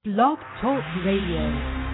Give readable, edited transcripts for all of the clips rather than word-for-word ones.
Blog Talk Radio.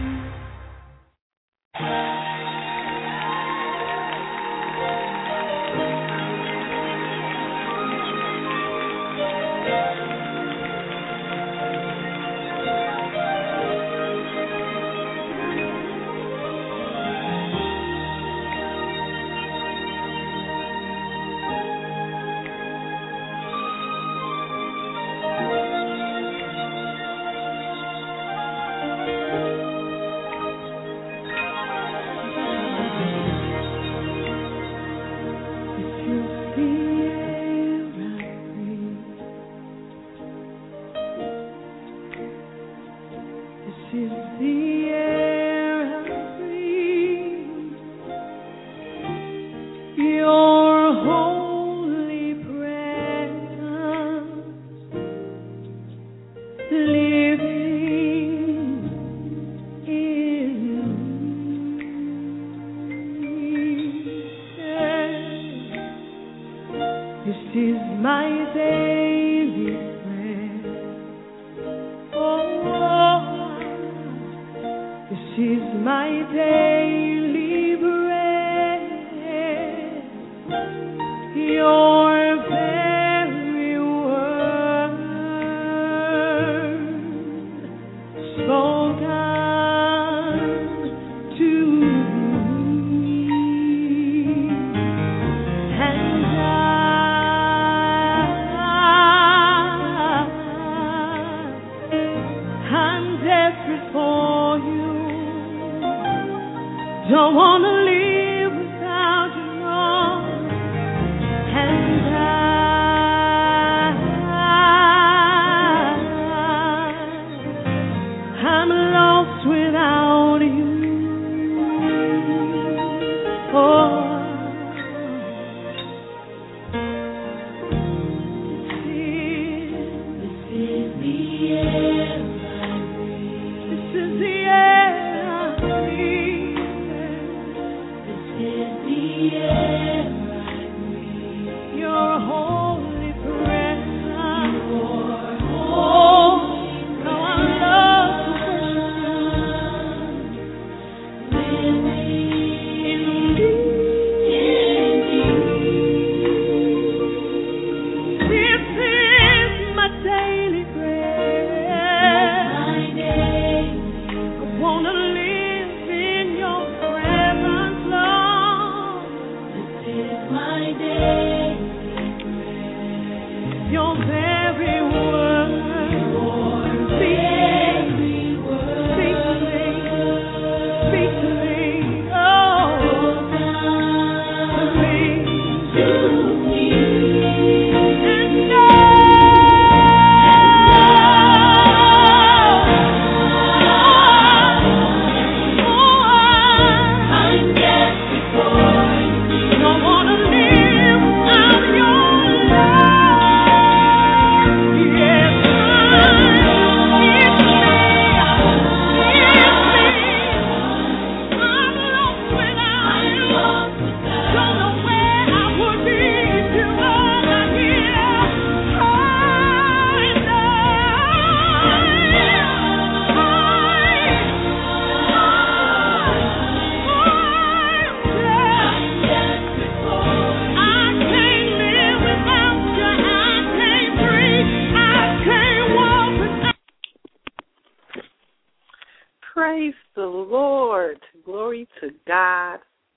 Praise the Lord. Glory to God.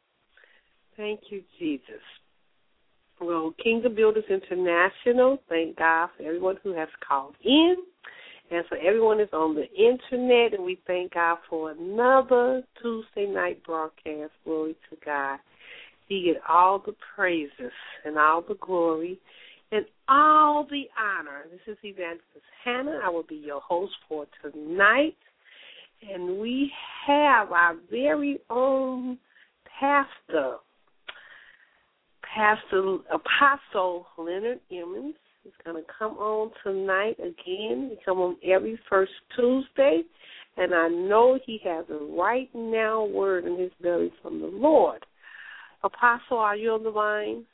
Thank you, Jesus. Well, Kingdom Builders International, thank God for everyone who has called in and for everyone who's on the internet, and we thank God for another Tuesday night broadcast. Glory to God. He get all the praises and all the glory and all the honor. This is Evangelist Hannah. I will be your host for tonight. And we have our very own pastor, Apostle Leonard Emmons, is going to come on tonight again. He come on every first Tuesday, and I know he has a right now word in his belly from the Lord. Apostle, are you on the line?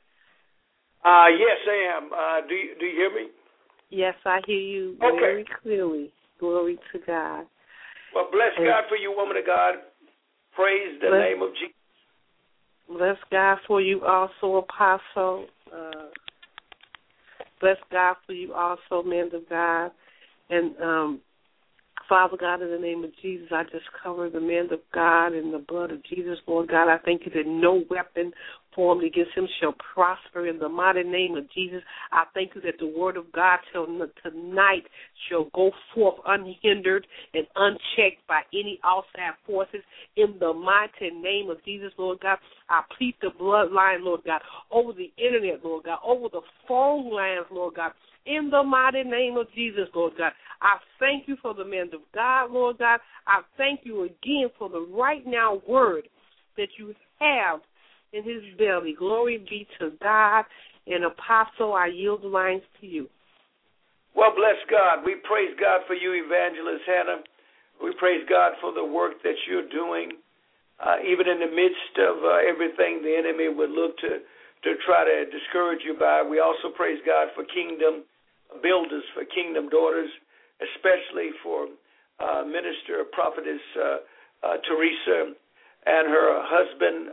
Yes, I am. Do you hear me? Yes, I hear you very clearly. Glory to God. Well, bless God for you, woman of God. Praise the name of Jesus. Bless God for you also, Apostle. Bless God for you also, man of God. And Father God, in the name of Jesus, I just cover the man of God in the blood of Jesus, Lord God. I thank you that no weapon formed against him shall prosper in the mighty name of Jesus. I thank you that the word of God tonight shall go forth unhindered and unchecked by any outside forces in the mighty name of Jesus, Lord God. I plead the bloodline, Lord God, over the internet, Lord God, over the phone lines, Lord God, in the mighty name of Jesus, Lord God. I thank you for the man of God, Lord God. I thank you again for the right now word that you have in his belly. Glory be to God. And Apostle, I yield the lines to you. Well, bless God. We praise God for you, Evangelist Hannah. We praise God for the work that you're doing. Even in the midst of everything the enemy would look to try to discourage you by, we also praise God for kingdom builders, for kingdom daughters, especially for Minister Prophetess Teresa and her husband,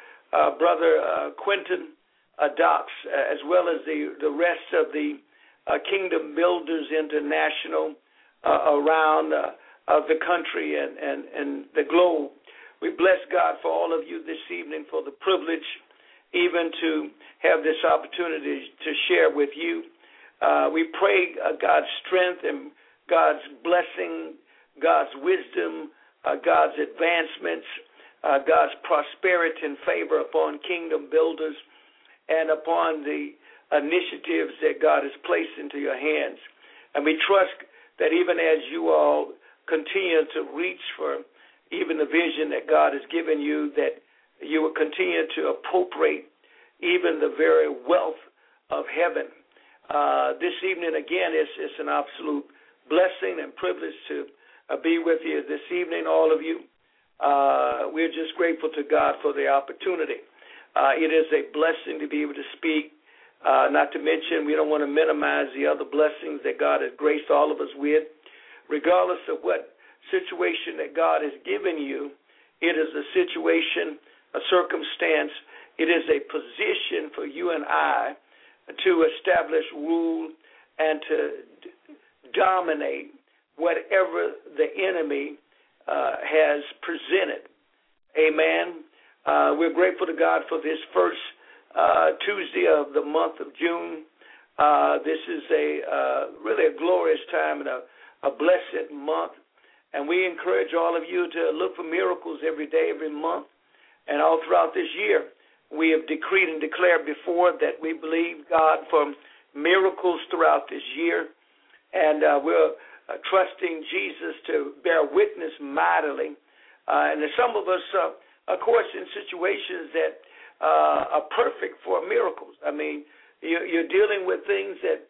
Brother Quentin Dox, as well as the rest of the Kingdom Builders International around the country and the globe. We bless God for all of you this evening for the privilege even to have this opportunity to share with you. We pray God's strength and God's blessing, God's wisdom, God's advancements, God's prosperity and favor upon kingdom builders and upon the initiatives that God has placed into your hands. And we trust that even as you all continue to reach for even the vision that God has given you, that you will continue to appropriate even the very wealth of heaven. This evening, again, it's an absolute blessing and privilege to be with you this evening, all of you. We're just grateful to God for the opportunity. It is a blessing to be able to speak, not to mention we don't want to minimize the other blessings that God has graced all of us with. Regardless of what situation that God has given you, it is a situation, a circumstance, it is a position for you and I to establish rule and to dominate whatever the enemy has presented. Amen. We're grateful to God for this first Tuesday of the month of June. This is really a glorious time and a blessed month. And we encourage all of you to look for miracles every day, every month, and all throughout this year. We have decreed and declared before that we believe God for miracles throughout this year. And we're trusting Jesus to bear witness mightily. And some of us, of course, in situations that are perfect for miracles. I mean, you're dealing with things that,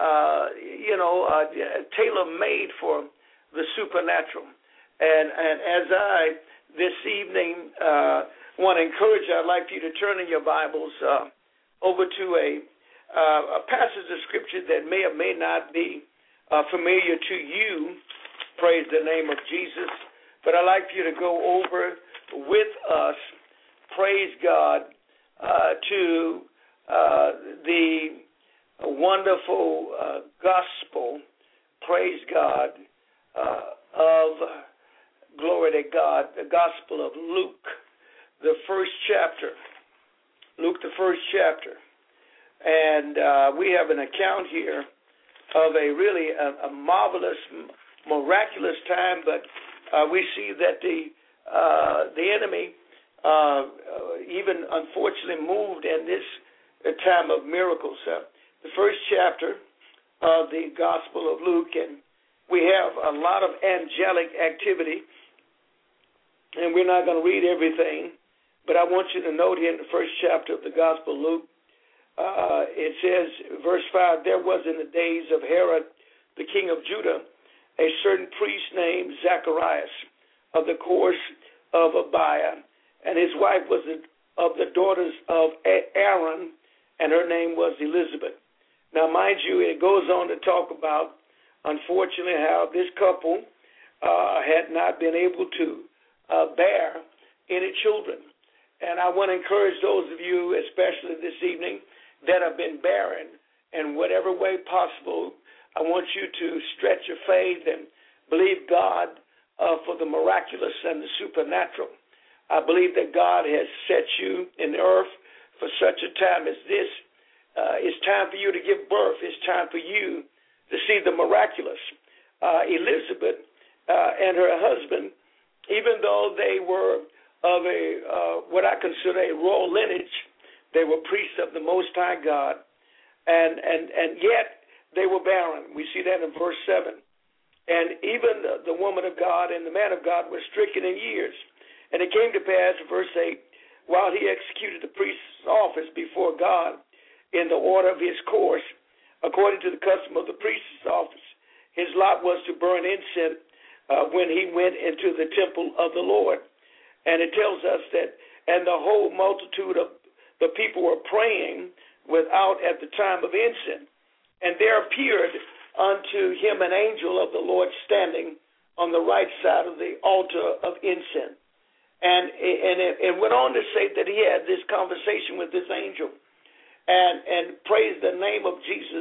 tailor-made for the supernatural. And as I, this evening, want to encourage you, I'd like for you to turn in your Bibles over to a passage of Scripture that may or may not be familiar to you. Praise the name of Jesus. But I'd like for you to go over with us, praise God, to the wonderful gospel, praise God, of, glory to God, the gospel of Luke, the first chapter. Luke, the first chapter. And we have an account here of a really a marvelous, miraculous time, but we see that the enemy even unfortunately moved in this time of miracles. The first chapter of the Gospel of Luke, and we have a lot of angelic activity, and we're not going to read everything, but I want you to note here in the first chapter of the Gospel of Luke, it says, verse 5, there was in the days of Herod, the king of Judah, a certain priest named Zacharias of the course of Abiah, and his wife was of the daughters of Aaron, and her name was Elizabeth. Now, mind you, it goes on to talk about unfortunately, how this couple had not been able to bear any children. And I want to encourage those of you, especially this evening, that have been barren in whatever way possible. I want you to stretch your faith and believe God for the miraculous and the supernatural. I believe that God has set you in the earth for such a time as this. It's time for you to give birth. It's time for you to see the miraculous. Elizabeth and her husband, even though they were of what I consider a royal lineage, they were priests of the Most High God, and yet they were barren. We see that in verse 7. And even the woman of God and the man of God were stricken in years. And it came to pass, verse 8, while he executed the priest's office before God in the order of his course, according to the custom of the priest's office, his lot was to burn incense when he went into the temple of the Lord. And it tells us that, and the whole multitude of the people were praying without at the time of incense. And there appeared unto him an angel of the Lord standing on the right side of the altar of incense. And it went on to say that he had this conversation with this angel and praised the name of Jesus.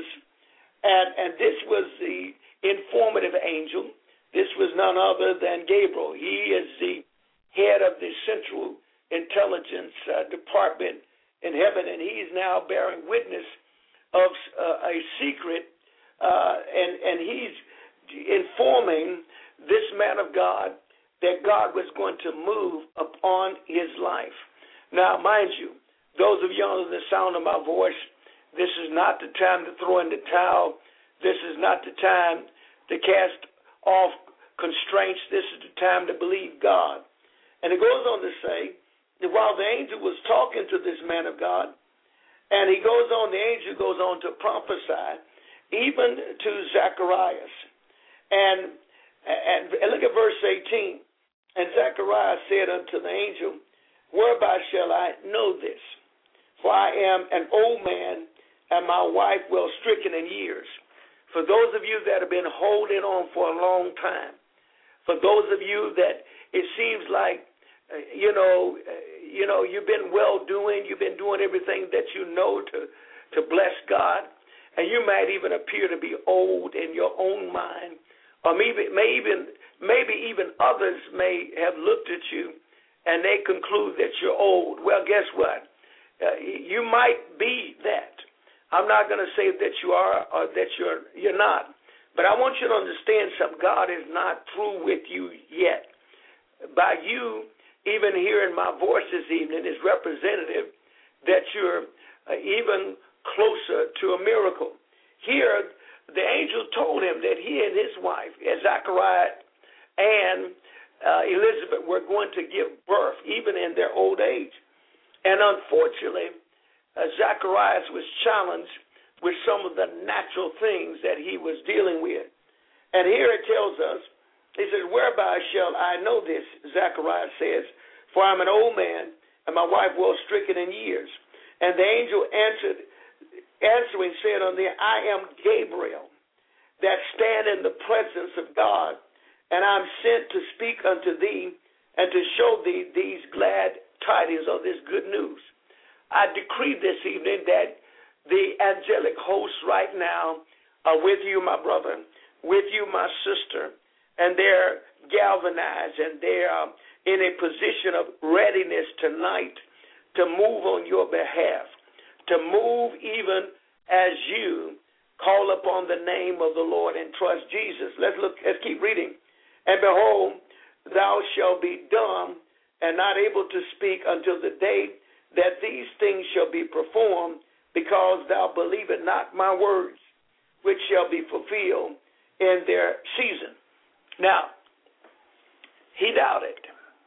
And this was the informative angel. This was none other than Gabriel. He is the head of the Central Intelligence Department in heaven, and he's now bearing witness of a secret, and he's informing this man of God that God was going to move upon his life. Now, mind you, those of you under the sound of my voice, this is not the time to throw in the towel. This is not the time to cast off constraints. This is the time to believe God. And it goes on to say that while the angel was talking to this man of God, and the angel goes on to prophesy even to Zacharias. And look at verse 18. And Zacharias said unto the angel, whereby shall I know this? For I am an old man, and my wife well stricken in years. For those of you that have been holding on for a long time, for those of you that it seems like, you've been well-doing, you've been doing everything that you know to bless God, and you might even appear to be old in your own mind, or maybe even others may have looked at you and they conclude that you're old. Well, guess what? You might be that. I'm not going to say that you are or that you're not, but I want you to understand something. God is not through with you yet. By you even hearing my voice this evening is representative that you're even closer to a miracle. Here, the angel told him that he and his wife, Zachariah and Elizabeth, were going to give birth even in their old age. And unfortunately, Zacharias was challenged with some of the natural things that he was dealing with. And here it tells us, he says, whereby shall I know this? Zacharias says, for I'm an old man, and my wife well stricken in years. And the angel answering said unto him, I am Gabriel, that stand in the presence of God, and I'm sent to speak unto thee and to show thee these glad tidings of this good news. I decree this evening that the angelic hosts right now are with you, my brother, with you, my sister, and they're galvanized and they are in a position of readiness tonight to move on your behalf, to move even as you call upon the name of the Lord and trust Jesus. Let's keep reading. And behold, thou shalt be dumb and not able to speak until the day that these things shall be performed, because thou believest not my words, which shall be fulfilled in their season. Now, he doubted.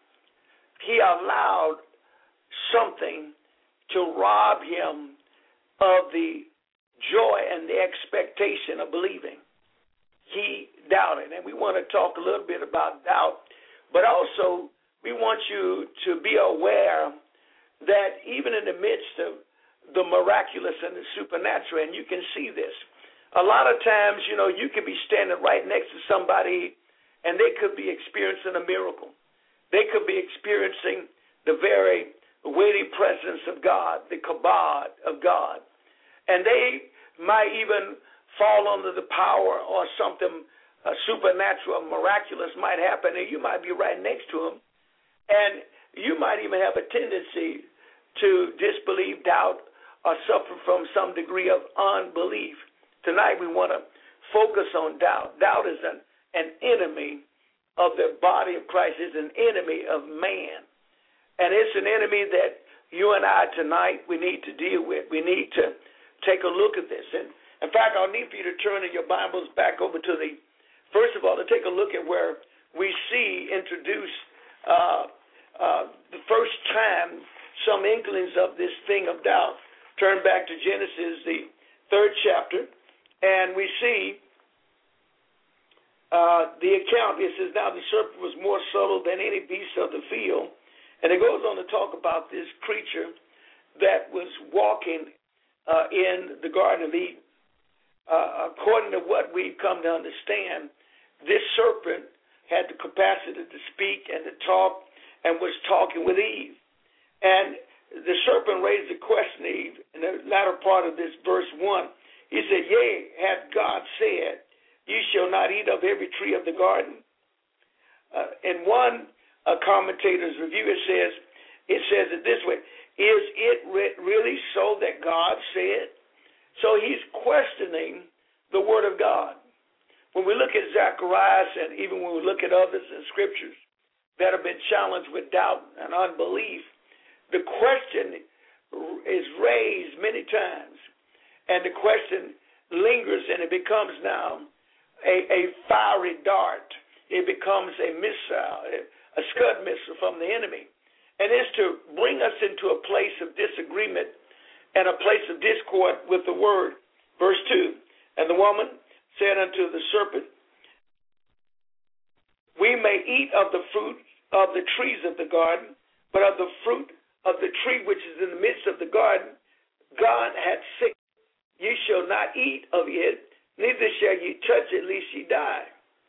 He allowed something to rob him of the joy and the expectation of believing. He doubted. And we want to talk a little bit about doubt, but also we want you to be aware that even in the midst of the miraculous and the supernatural, and you can see this, A lot of times, you could be standing right next to somebody and they could be experiencing a miracle. They could be experiencing the very weighty presence of God, the kabod of God. And they might even fall under the power or something supernatural, miraculous might happen, and you might be right next to them. And you might even have a tendency to disbelieve, doubt, or suffer from some degree of unbelief. Tonight we want to focus on doubt. Doubt is an enemy of the body of Christ. It's an enemy of man. And it's an enemy that you and I tonight we need to deal with. We need to take a look at this. And in fact, I'll need for you to turn in your Bibles back over to first of all, to take a look at where we see introduced the first time some inklings of this thing of doubt. Turn back to Genesis, the 3rd chapter, and we see the account. It says, now the serpent was more subtle than any beast of the field. And it goes on to talk about this creature that was walking in the Garden of Eden. According to what we've come to understand, this serpent had the capacity to speak and to talk and was talking with Eve. And the serpent raised the question, Eve, in the latter part of this verse 1. He said, yea, hath God said, ye shall not eat of every tree of the garden? In one commentator's review, it says it this way: is it really so that God said? So he's questioning the word of God. When we look at Zacharias, and even when we look at others in scriptures that have been challenged with doubt and unbelief, the question is raised many times, and the question lingers, and it becomes now a fiery dart. It becomes a missile, a scud missile from the enemy. And it's to bring us into a place of disagreement and a place of discord with the word. Verse 2, and the woman said unto the serpent, we may eat of the fruit of the trees of the garden, but of the fruit of the tree which is in the midst of the garden, God hath said, ye shall not eat of it, neither shall ye touch it, lest ye die.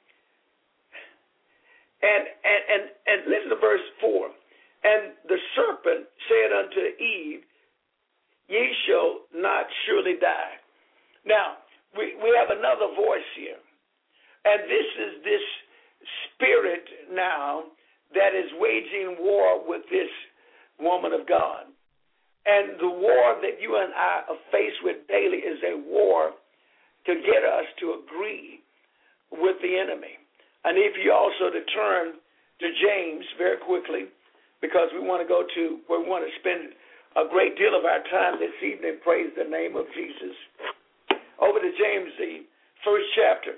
And listen to verse 4. And the serpent said unto Eve, ye shall not surely die. Now, we have another voice here. And this is this spirit now that is waging war with this woman of God. And the war that you and I are faced with daily is a war to get us to agree with the enemy. I need for you also to turn to James very quickly, because we want to go to where we want to spend a great deal of our time this evening. Praise the name of Jesus. Over to James, the 1st chapter.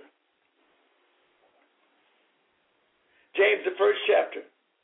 James, the 1st chapter.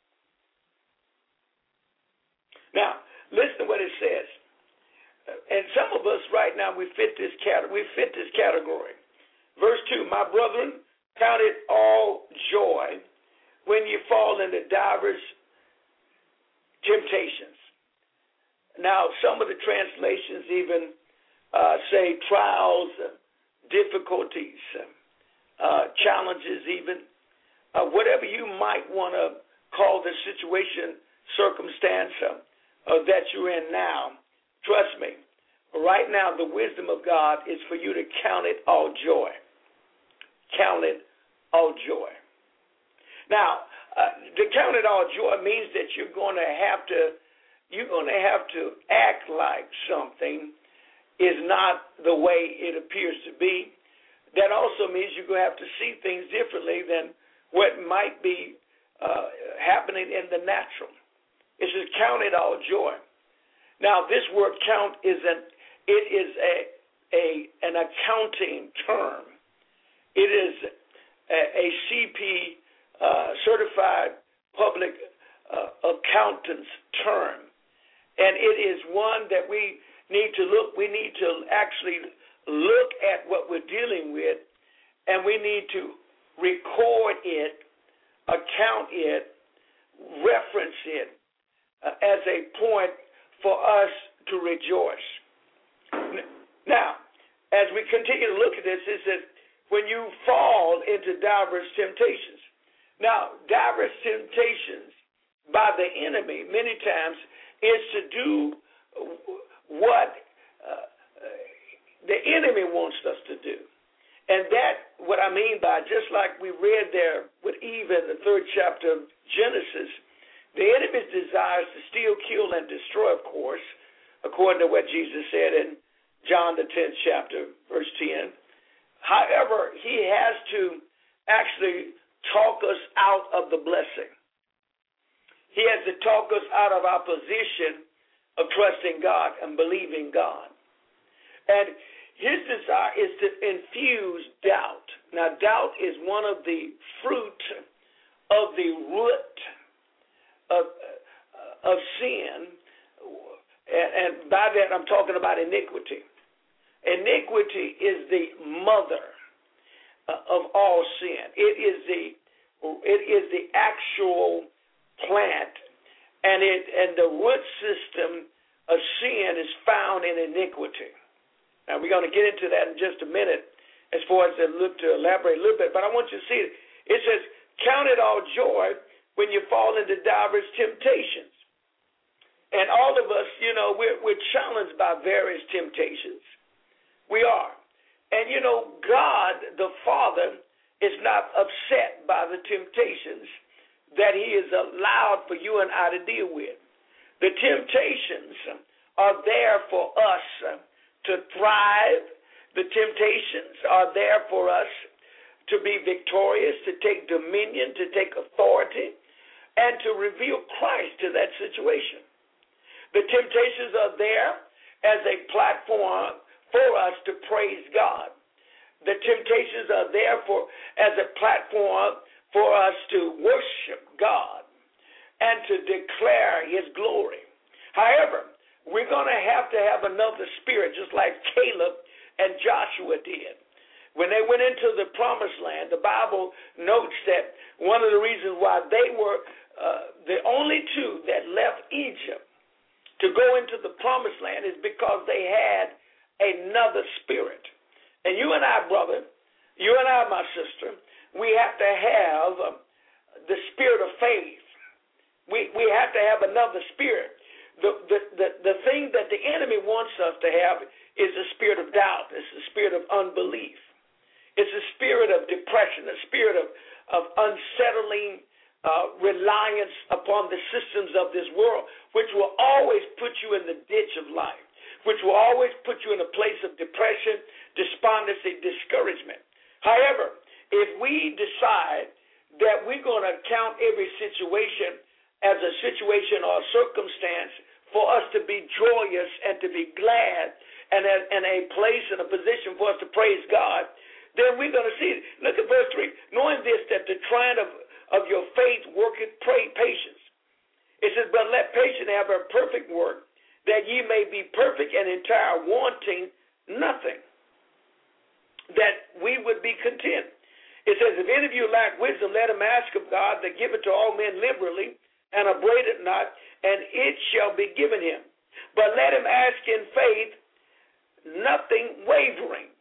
Now, listen to what it says. And some of us right now, we fit this category. Verse 2, my brethren, count it all joy when you fall into divers temptations. Now, some of the translations even say trials, difficulties, challenges even. Whatever you might want to call the situation, circumstance that you're in now, trust me, right now the wisdom of God is for you to count it all joy. Count it all joy. Now, to count it all joy means that you're going to have to act like something is not the way it appears to be. That also means you're going to have to see things differently than what might be happening in the natural. It says count it all joy. Now, this word count is an accounting term. It is a CP certified public accountant's term, and it is one that we need to actually look at what we're dealing with, and we need to record it, account it, reference it as a point for us to rejoice. Now, as we continue to look at this, is that when you fall into diverse temptations. Now, diverse temptations by the enemy many times is to do what the enemy wants us to do. And that, what I mean by, just like we read there with Eve in the 3rd chapter of Genesis, the enemy's desires to steal, kill, and destroy, of course, according to what Jesus said in John the 10th chapter, verse 10. However, he has to actually talk us out of the blessing. He has to talk us out of our position of trusting God and believing God. And his desire is to infuse doubt. Now, doubt is one of the fruit of the root of sin. And by that, I'm talking about iniquity. Iniquity is the mother of all sin. It is the actual plant, and the root system of sin is found in iniquity. Now, we're going to get into that in just a minute as far as I look to elaborate a little bit, but I want you to see it. It says, count it all joy when you fall into diverse temptations. And all of us, we're challenged by various temptations. We are. And, God, the Father, is not upset by the temptations that he has allowed for you and I to deal with. The temptations are there for us to thrive. The temptations are there for us to be victorious, to take dominion, to take authority, and to reveal Christ to that situation. The temptations are there as a platform for us to praise God. The temptations are there as a platform for us to worship God and to declare his glory. However, we're going to have another spirit, just like Caleb and Joshua did. When they went into the promised land, the Bible notes that one of the reasons why they were the only two that left Egypt to go into the promised land is because they had another spirit. And you and I, brother, you and I, my sister, we have to have the spirit of faith. We have to have another spirit. The thing that the enemy wants us to have is a spirit of doubt. It's a spirit of unbelief. It's a spirit of depression, a spirit of unsettling reliance upon the systems of this world, which will always put you in the ditch of life, which will always put you in a place of depression, despondency, discouragement. However, if we decide that we're going to count every situation as a situation or a circumstance for us to be joyous and to be glad and in a place and a position for us to praise God, then we're going to see it. Look at verse 3. Knowing this, that the trying of your faith worketh patience. It says, but let patience have her perfect work, that ye may be perfect and entire, wanting nothing, that we would be content. It says, if any of you lack wisdom, let him ask of God, that giveth to all men liberally, and upbraideth not, and it shall be given him. But let him ask in faith, nothing wavering.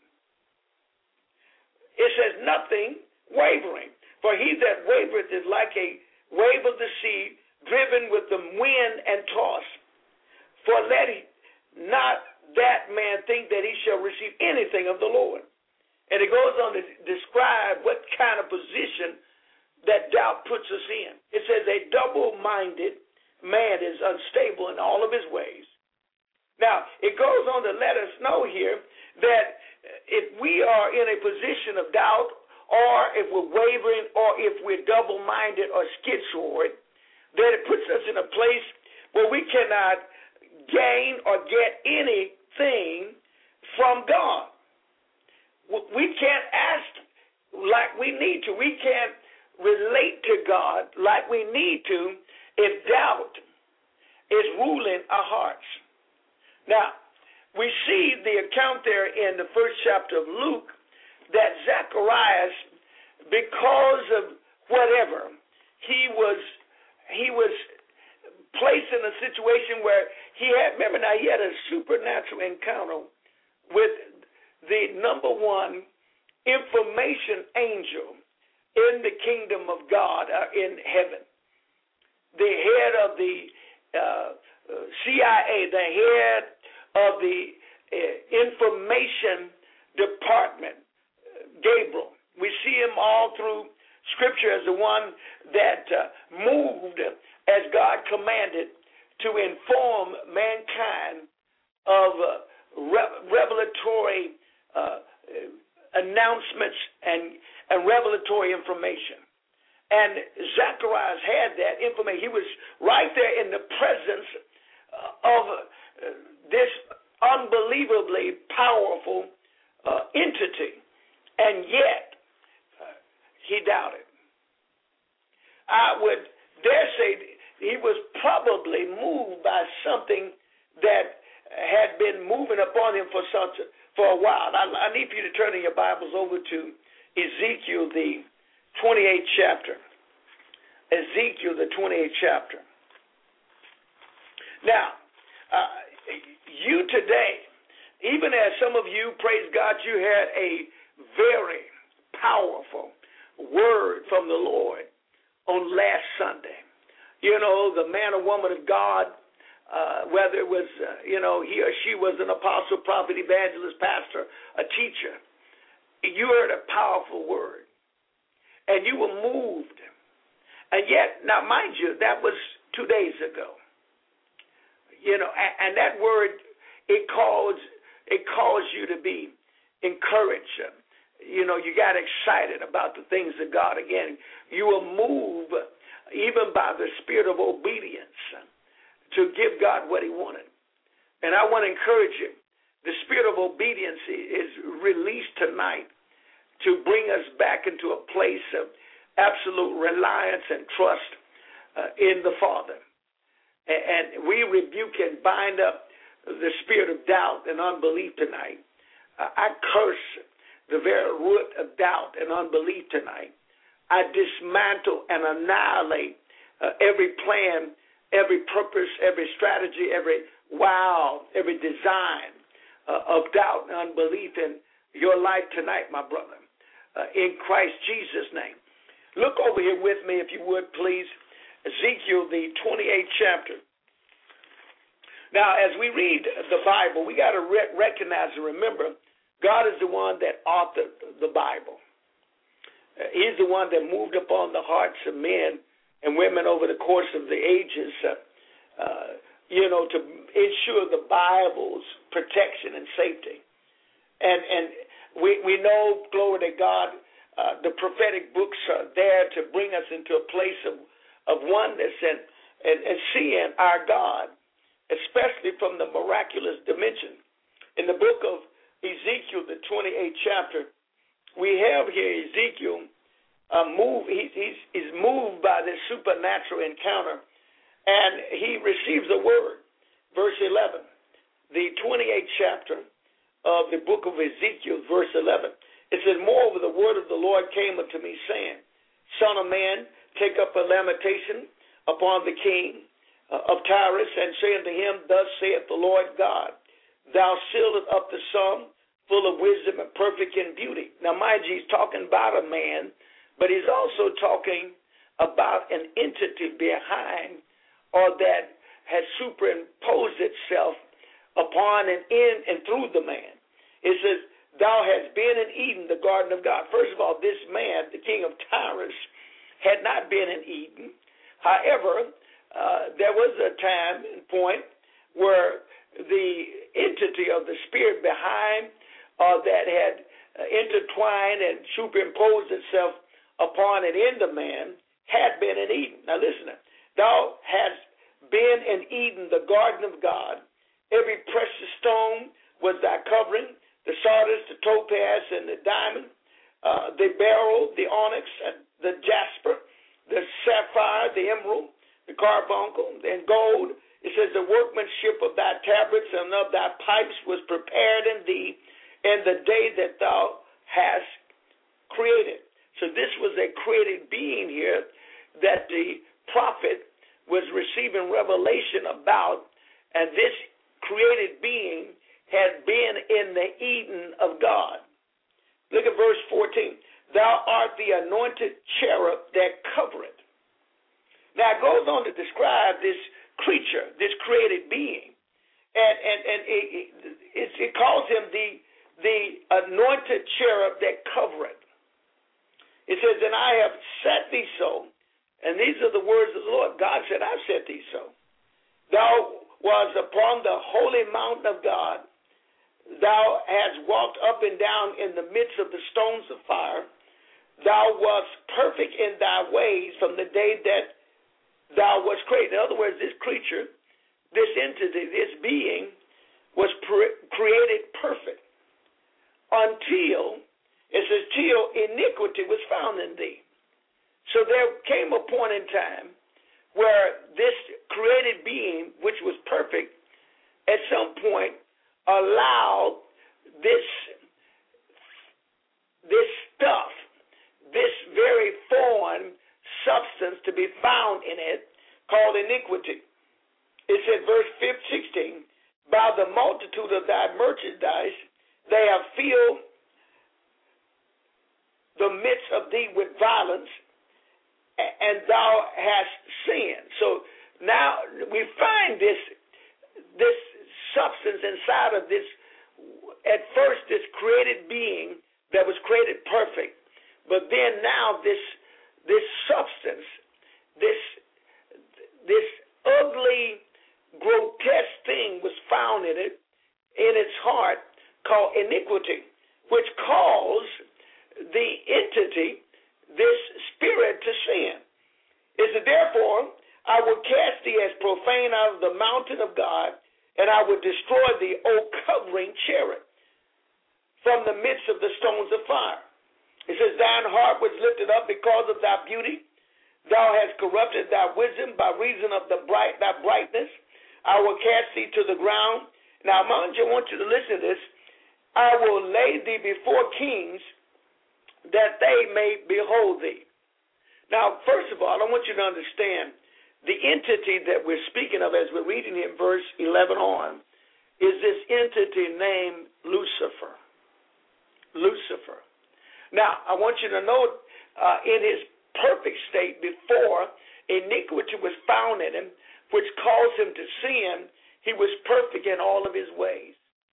It says nothing wavering. For he that wavereth is like a wave of the sea, driven with the wind and tossed. For let not that man think that he shall receive anything of the Lord. And it goes on to describe what kind of position that doubt puts us in. It says a double-minded man is unstable in all of his ways. Now, it goes on to let us know here that if we are in a position of doubt, or if we're wavering, or if we're double-minded or schizoid, then it puts us in a place where we cannot gain or get anything from God. We can't ask like we need to. We can't relate to God like we need to if doubt is ruling our hearts. Now, we see the account there in the 1st chapter of Luke that Zacharias, because of whatever, he was placed in a situation where he had a supernatural encounter with the number one information angel in the kingdom of God in heaven. The head of the CIA, the head of the information department, Gabriel. We see him all through Scripture as the one that moved as God commanded to inform mankind of revelatory announcements and revelatory information. And Zacharias had that information. He was right there in the presence of this unbelievably powerful entity, and yet he doubted. I would dare say he was probably moved by something that had been moving upon him for a while. I need for you to turn in your Bibles over to Ezekiel, the 28th chapter. Ezekiel, the 28th chapter. Now, you today, even as some of you, praise God, you had a very powerful word from the Lord on last Sunday. You know, the man or woman of God, whether it was, he or she was an apostle, prophet, evangelist, pastor, a teacher, you heard a powerful word, and you were moved. And yet, now mind you, that was 2 days ago. And that word, it calls you to be encouraged. You got excited about the things of God again. You were moved even by the spirit of obedience to give God what he wanted. And I want to encourage you, the spirit of obedience is released tonight to bring us back into a place of absolute reliance and trust in the Father. And we rebuke and bind up the spirit of doubt and unbelief tonight. I curse the very root of doubt and unbelief tonight. I dismantle and annihilate every plan, every purpose, every strategy, every design of doubt and unbelief in your life tonight, my brother, in Christ Jesus' name. Look over here with me, if you would, please. Ezekiel, the 28th chapter. Now, as we read the Bible, we got to recognize and remember God is the one that authored the Bible. He's the one that moved upon the hearts of men and women over the course of the ages, to ensure the Bible's protection and safety. And we know, glory to God, the prophetic books are there to bring us into a place of oneness and seeing our God, especially from the miraculous dimension. In the book of Ezekiel, the 28th chapter, we have here Ezekiel he's moved by this supernatural encounter, and he receives a word. Verse 11, the 28th chapter of the book of Ezekiel, verse 11. It says, moreover, the word of the Lord came unto me, saying, Son of man, take up a lamentation upon the king of Tyrus, and say unto him, Thus saith the Lord God, Thou sealest up the sum, full of wisdom and perfect in beauty. Now, mind you, he's talking about a man, but he's also talking about an entity behind or that has superimposed itself upon and in and through the man. It says, Thou hast been in Eden, the garden of God. First of all, this man, the king of Tyrus, had not been in Eden. However, there was a time and point where the entity of the spirit behind that had intertwined and superimposed itself upon and in the man had been in Eden. Now listen, thou hast been in Eden, the garden of God. Every precious stone was thy covering, the sardius, the topaz, and the diamond, the beryl, the onyx, the jasper, the sapphire, the emerald, the carbuncle, and gold. It says the workmanship of thy tabrets and of thy pipes was prepared in thee in the day that thou hast created. So this was a created being here that the prophet was receiving revelation about, and this created being had been in the Eden of God. Look at verse 14. Thou art the anointed cherub that covereth. Now it goes on to describe this creature, this created being. And it calls him the anointed cherub that covereth. It says, and I have set thee so. And these are the words of the Lord. God said, I've set thee so. Thou was upon the holy mountain of God. Thou hast walked up and down in the midst of the stones of fire. Thou wast perfect in thy ways from the day that thou wast created. In other words, this creature, this entity, this being was created perfect until, it says, till iniquity was found in thee. So there came a point in time where this created being, which was perfect, at some point allowed this stuff, this very foreign substance to be found in it, called iniquity. It said, verse 16, by the multitude of thy merchandise, they have filled the midst of thee with violence, and thou hast sinned. So now we find this substance inside of this, at first this created being that was created perfect, but then now this substance, this ugly, grotesque thing was found in it, in its heart, called iniquity, which caused the entity, this spirit, to sin. It said, therefore, I will cast thee as profane out of the mountain of God, and I will destroy thee, O covering cherub, from the midst of the stones of fire. It says, thine heart was lifted up because of thy beauty. Thou hast corrupted thy wisdom by reason of thy brightness. I will cast thee to the ground. Now, mind you, I want you to listen to this. I will lay thee before kings, that they may behold thee. Now, first of all, I want you to understand the entity that we're speaking of as we're reading in verse 11 on is this entity named Lucifer. Lucifer. Now, I want you to note in his perfect state before iniquity was found in him, which caused him to sin, he was perfect in all of his ways.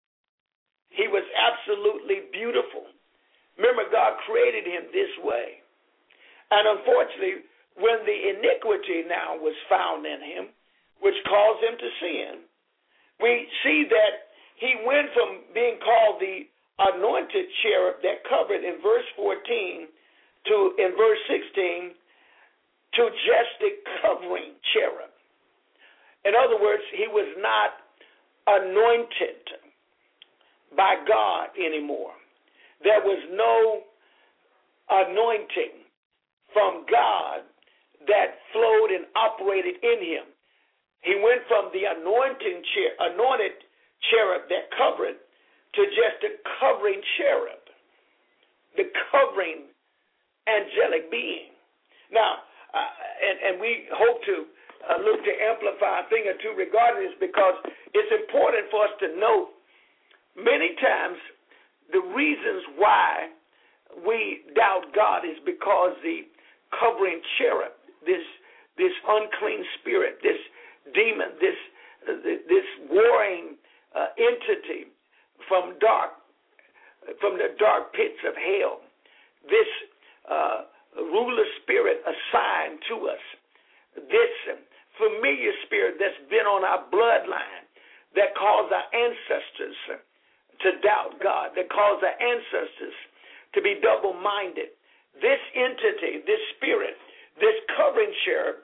He was absolutely beautiful. Remember, God created him this way. And unfortunately, when the iniquity now was found in him, which caused him to sin, we see that he went from being called the anointed cherub that covered in verse 14 to, in verse 16, to just the covering cherub. In other words, he was not anointed by God anymore. There was no anointing from God that flowed and operated in him. He went from the anointed cherub that covered to just the covering cherub, the covering angelic being. Now, and we hope to look to amplify a thing or two regarding this, because it's important for us to note many times the reasons why we doubt God is because the covering cherub, this unclean spirit, this demon, this warring entity from the dark pits of hell, this ruler spirit assigned to us, this familiar spirit that's been on our bloodline that caused our ancestors to doubt God, that caused our ancestors to be double-minded. This entity, this spirit, this covering cherub,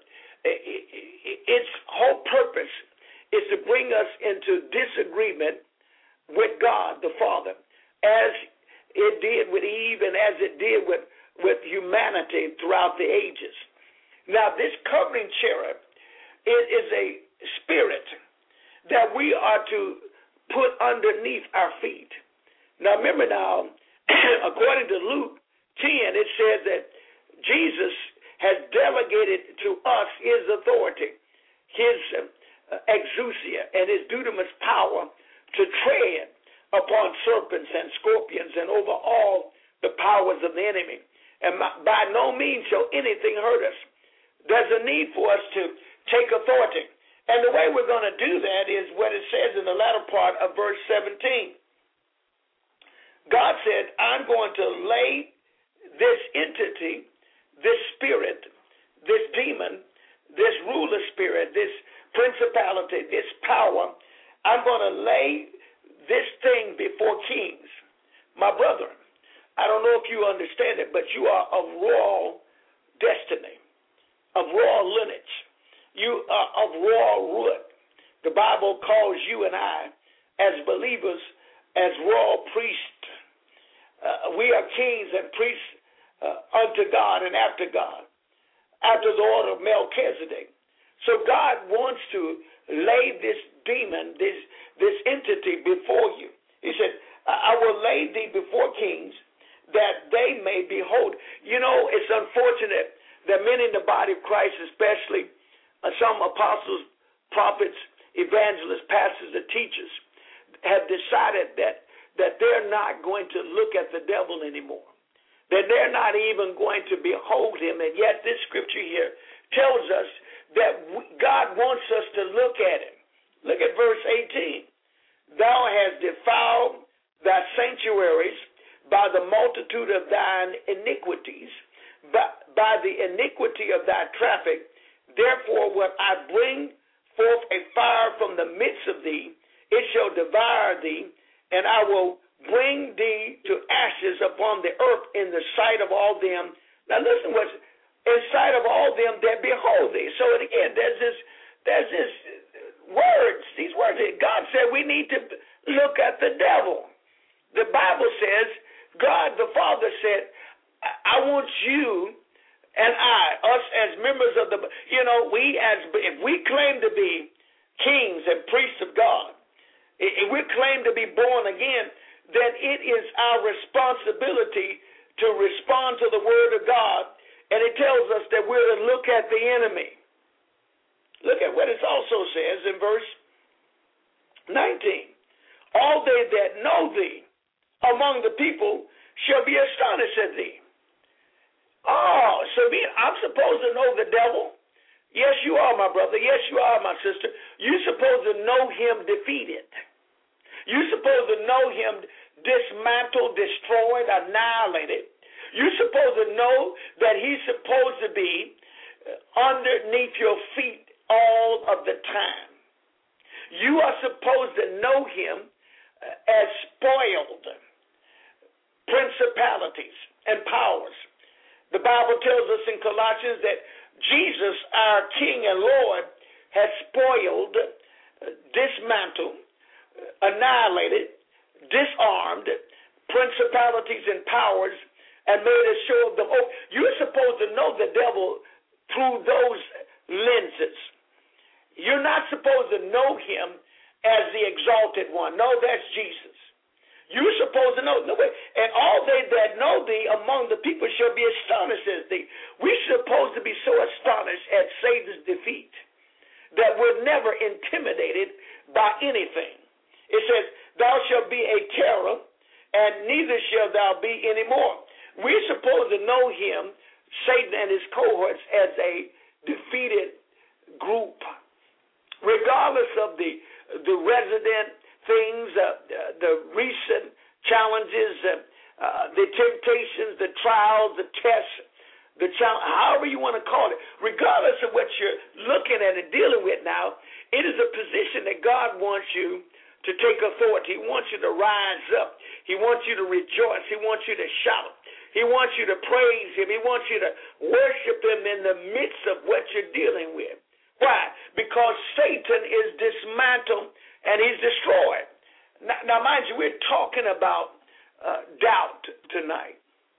its whole purpose is to bring us into disagreement with God the Father, as it did with Eve and as it did with humanity throughout the ages. Now, this covering cherub, it is a spirit that we are to put underneath our feet. Now, remember now, according to Luke 10, it says that Jesus has delegated to us his authority, his exousia, and his dunamis power to tread upon serpents and scorpions and over all the powers of the enemy. And by no means shall anything hurt us. There's a need for us to take authority. And the way we're going to do that is what it says in the latter part of verse 17. God said, I'm going to lay this entity, this spirit, this demon, this ruler spirit, this principality, this power, I'm going to lay this thing before kings. My brother, I don't know if you understand it, but you are of royal destiny, of royal lineage. You are of royal root. The Bible calls you and I, as believers, as royal priests. We are kings and priests unto God and after God, after the order of Melchizedek. So God wants to lay this demon, this entity before you. He said, I will lay thee before kings, that they may behold. You know, it's unfortunate that many in the body of Christ, especially some apostles, prophets, evangelists, pastors, and teachers, have decided that they're not going to look at the devil anymore, that they're not even going to behold him. And yet this scripture here tells us that God wants us to look at him. Look at verse 18. Thou hast defiled thy sanctuaries by the multitude of thine iniquities, by the iniquity of thy traffic. Therefore will I bring forth a fire from the midst of thee, it shall devour thee, and I will bring thee to ashes upon the earth in the sight of all them. Now listen what's in sight of all them that behold thee. So again, there's this words, these words that God said we need to look at the devil. The Bible says, God the Father said, I want you and us as members of if we claim to be kings and priests of God, if we claim to be born again, then it is our responsibility to respond to the word of God. And it tells us that we're to look at the enemy. Look at what it also says in verse 19. All they that know thee among the people shall be astonished at thee. Oh, so I'm supposed to know the devil? Yes, you are, my brother. Yes, you are, my sister. You're supposed to know him defeated. You're supposed to know him dismantled, destroyed, annihilated. You're supposed to know that he's supposed to be underneath your feet all of the time. You are supposed to know him as spoiled principalities and powers. The Bible tells us in Colossians that Jesus, our King and Lord, has spoiled, dismantled, annihilated, disarmed principalities and powers and made a show of them. Oh, you're supposed to know the devil through those lenses. You're not supposed to know him as the exalted one. No, that's Jesus. You're supposed to know. No, wait. And all they that know thee among the people shall be astonished at thee. We're supposed to be so astonished at Satan's defeat that we're never intimidated by anything. It says, thou shalt be a terror, and neither shall thou be any more. We're supposed to know him, Satan and his cohorts, as a defeated group. Regardless of the resident things, the recent challenges, the temptations, the trials, the tests, however you want to call it, regardless of what you're looking at and dealing with now, it is a position that God wants you to take authority. He wants you to rise up. He wants you to rejoice. He wants you to shout. He wants you to praise him. He wants you to worship him in the midst of what you're dealing with. Why? Because Satan is dismantled and he's destroyed. Now mind you, we're talking about doubt tonight.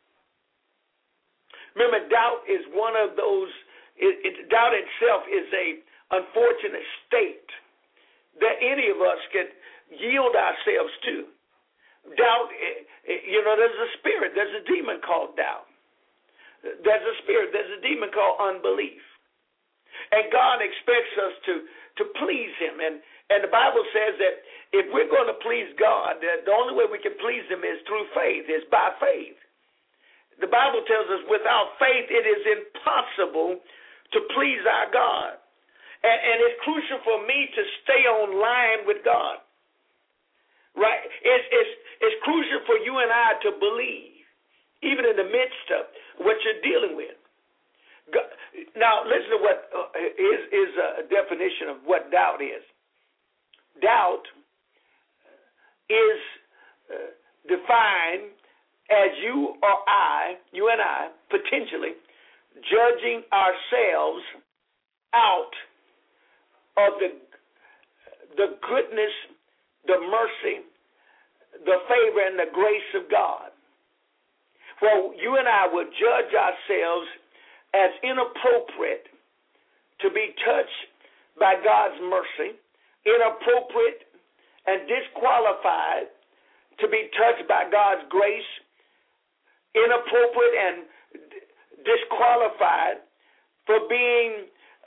Remember, doubt is one of those, doubt itself is a unfortunate state that any of us can yield ourselves to. Doubt, there's a spirit, there's a demon called doubt. There's a spirit, there's a demon called unbelief. And God expects us to please him. And the Bible says that if we're going to please God, the only way we can please him is through faith, is by faith. The Bible tells us without faith it is impossible to please our God. And it's crucial for me to stay on line with God. Right? It's crucial for you and I to believe, even in the midst of what you're dealing with. God, now, listen to what is a definition of what doubt is. Doubt is defined as you and I, potentially judging ourselves out of the goodness, the mercy, the favor, and the grace of God. Well, you and I would judge ourselves as inappropriate to be touched by God's mercy, inappropriate and disqualified to be touched by God's grace, inappropriate and disqualified for being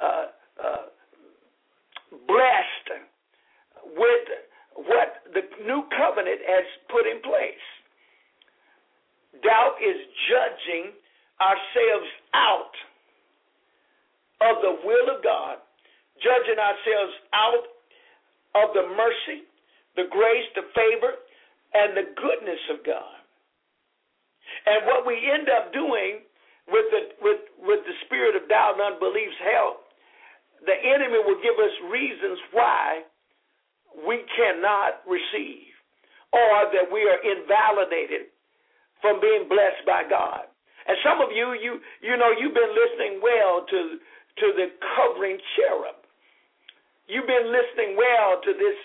blessed with what the new covenant has put in place. Doubt is judging ourselves out of the will of God, judging ourselves out of the mercy, the grace, the favor, and the goodness of God. And what we end up doing with the spirit of doubt and unbelief's help, the enemy will give us reasons why we cannot receive, or that we are invalidated from being blessed by God. And some of you know you've been listening well to the covering cherub. You've been listening well to this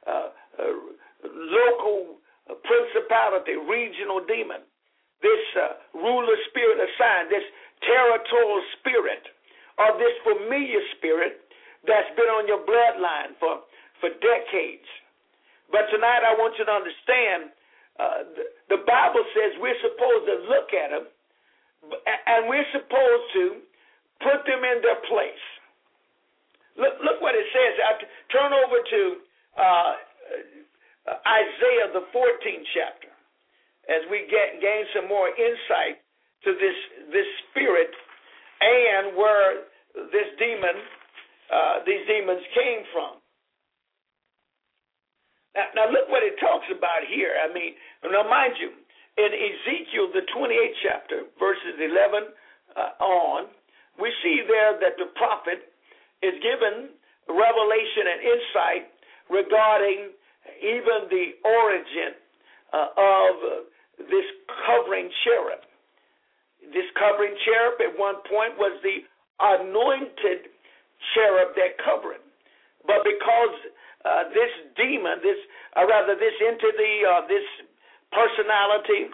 local principality, regional demon, this ruler spirit assigned, this territorial spirit, or this familiar spirit that's been on your bloodline for decades. But tonight I want you to understand the Bible says we're supposed to look at them and we're supposed to put them in their place. Look what it says. Turn over to Isaiah, the 14th chapter, as we gain some more insight to this spirit and where these demons came from. Now look what it talks about here. I mean, now mind you, in Ezekiel, the 28th chapter, verses 11 on, we see there that the prophet is given revelation and insight regarding even the origin of this covering cherub. This covering cherub at one point was the anointed cherub that covered. But because this demon, this entity, this personality,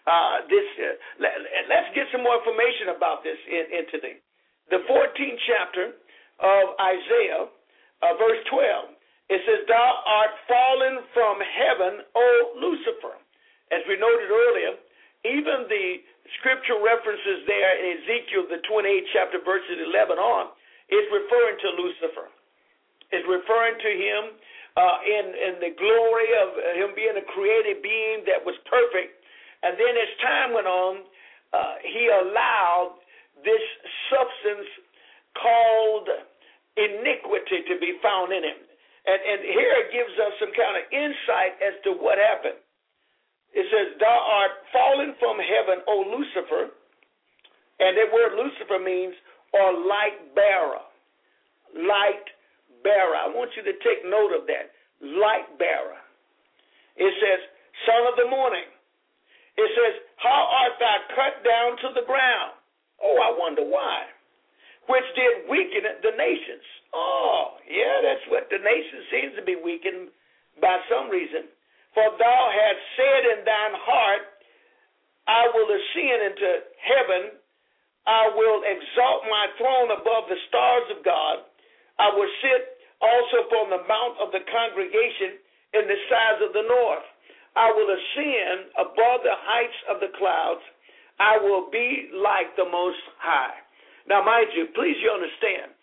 let's get some more information about this entity. The 14th chapter of Isaiah, verse 12, it says, "Thou art fallen from heaven, O Lucifer." As we noted earlier, even the scripture references there in Ezekiel, the 28th chapter, verses 11 on, is referring to Lucifer. It's referring to him in the glory of him being a created being that was perfect. And then as time went on, he allowed this substance called iniquity to be found in him. And here it gives us some kind of insight as to what happened. It says, "Thou art fallen from heaven, O Lucifer." And that word Lucifer means, or light bearer. Light bearer. I want you to take note of that. Light bearer. It says, "Son of the morning." It says, "How art thou cut down to the ground?" Oh, I wonder why. "Which did weaken the nations." Oh, yeah, that's what the nation seems to be weakened by some reason. "For thou hast said in thine heart, I will ascend into heaven. I will exalt my throne above the stars of God. I will sit also upon the mount of the congregation in the sides of the north. I will ascend above the heights of the clouds. I will be like the Most High." Now, mind you, please you understand,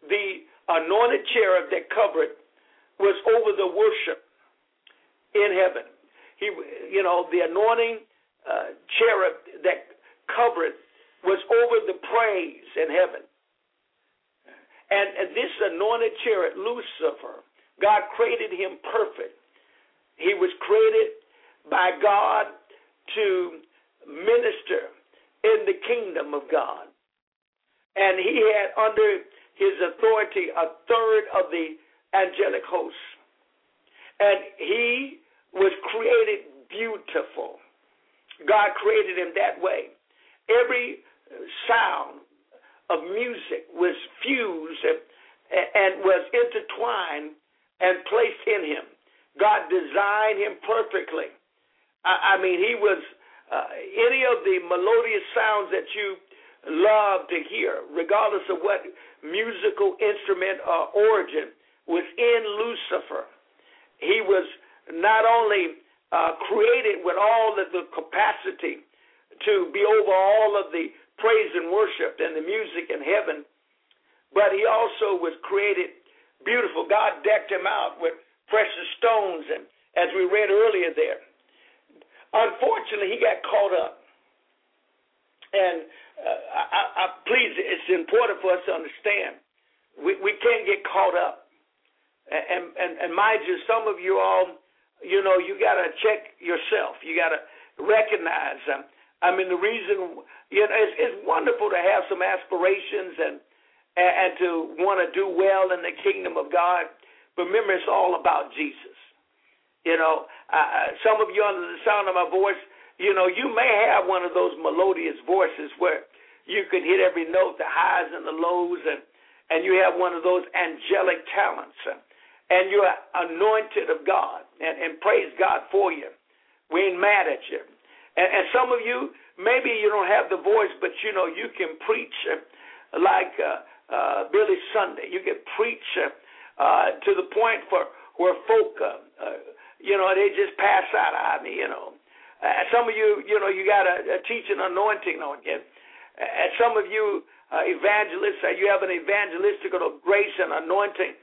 the anointed cherub that covered was over the worship in heaven. The anointing cherub that covered was over the praise in heaven. And this anointed cherub, Lucifer, God created him perfect. He was created by God to minister in the kingdom of God. And he had under his authority a third of the angelic host. And he was created beautiful. God created him that way. Every sound of music was fused and was intertwined and placed in him. God designed him perfectly. I mean, he was any of the melodious sounds that you love to hear, regardless of what musical instrument or origin, was in Lucifer. He was not only created with all of the capacity to be over all of the praise and worship and the music in heaven, but he also was created beautiful. God decked him out with precious stones, and as we read earlier there. Unfortunately, he got caught up. And please, it's important for us to understand, we can't get caught up. And mind you, some of you all, you got to check yourself. You got to recognize. The reason, it's wonderful to have some aspirations and to want to do well in the kingdom of God. But remember, it's all about Jesus. Some of you under the sound of my voice, you may have one of those melodious voices where you can hit every note, the highs and the lows, and you have one of those angelic talents, and you're anointed of God, and praise God for you. We ain't mad at you. And some of you, maybe you don't have the voice, but you can preach like Billy Sunday. You can preach to the point where folk, they just pass out on me, Some of you, you got a teaching anointing on you. And some of you evangelists, you have an evangelistic grace and anointing.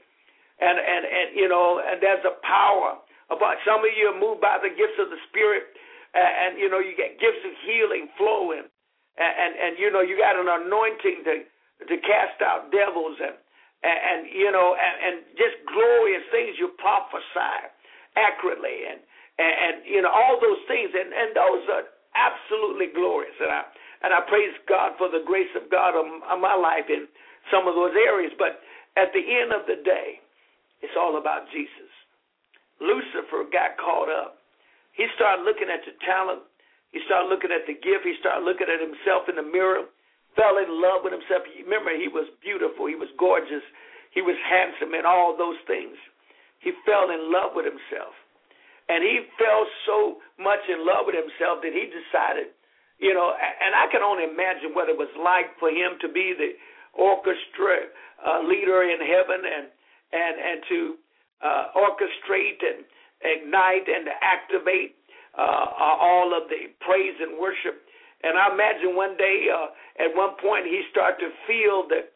And there's a power about some of you are moved by the gifts of the Spirit, and you get gifts of healing flowing, and you got an anointing to cast out devils and just glorious things you prophesy accurately and all those things, and those are absolutely glorious, and I praise God for the grace of God on my life in some of those areas. But at the end of the day, it's all about Jesus. Lucifer got caught up. He started looking at the talent. He started looking at the gift. He started looking at himself in the mirror, fell in love with himself. Remember, he was beautiful. He was gorgeous. He was handsome and all those things. He fell in love with himself. And he fell so much in love with himself that he decided, and I can only imagine what it was like for him to be the orchestra leader in heaven and to orchestrate and ignite and to activate all of the praise and worship. And I imagine one day, at one point, he started to feel the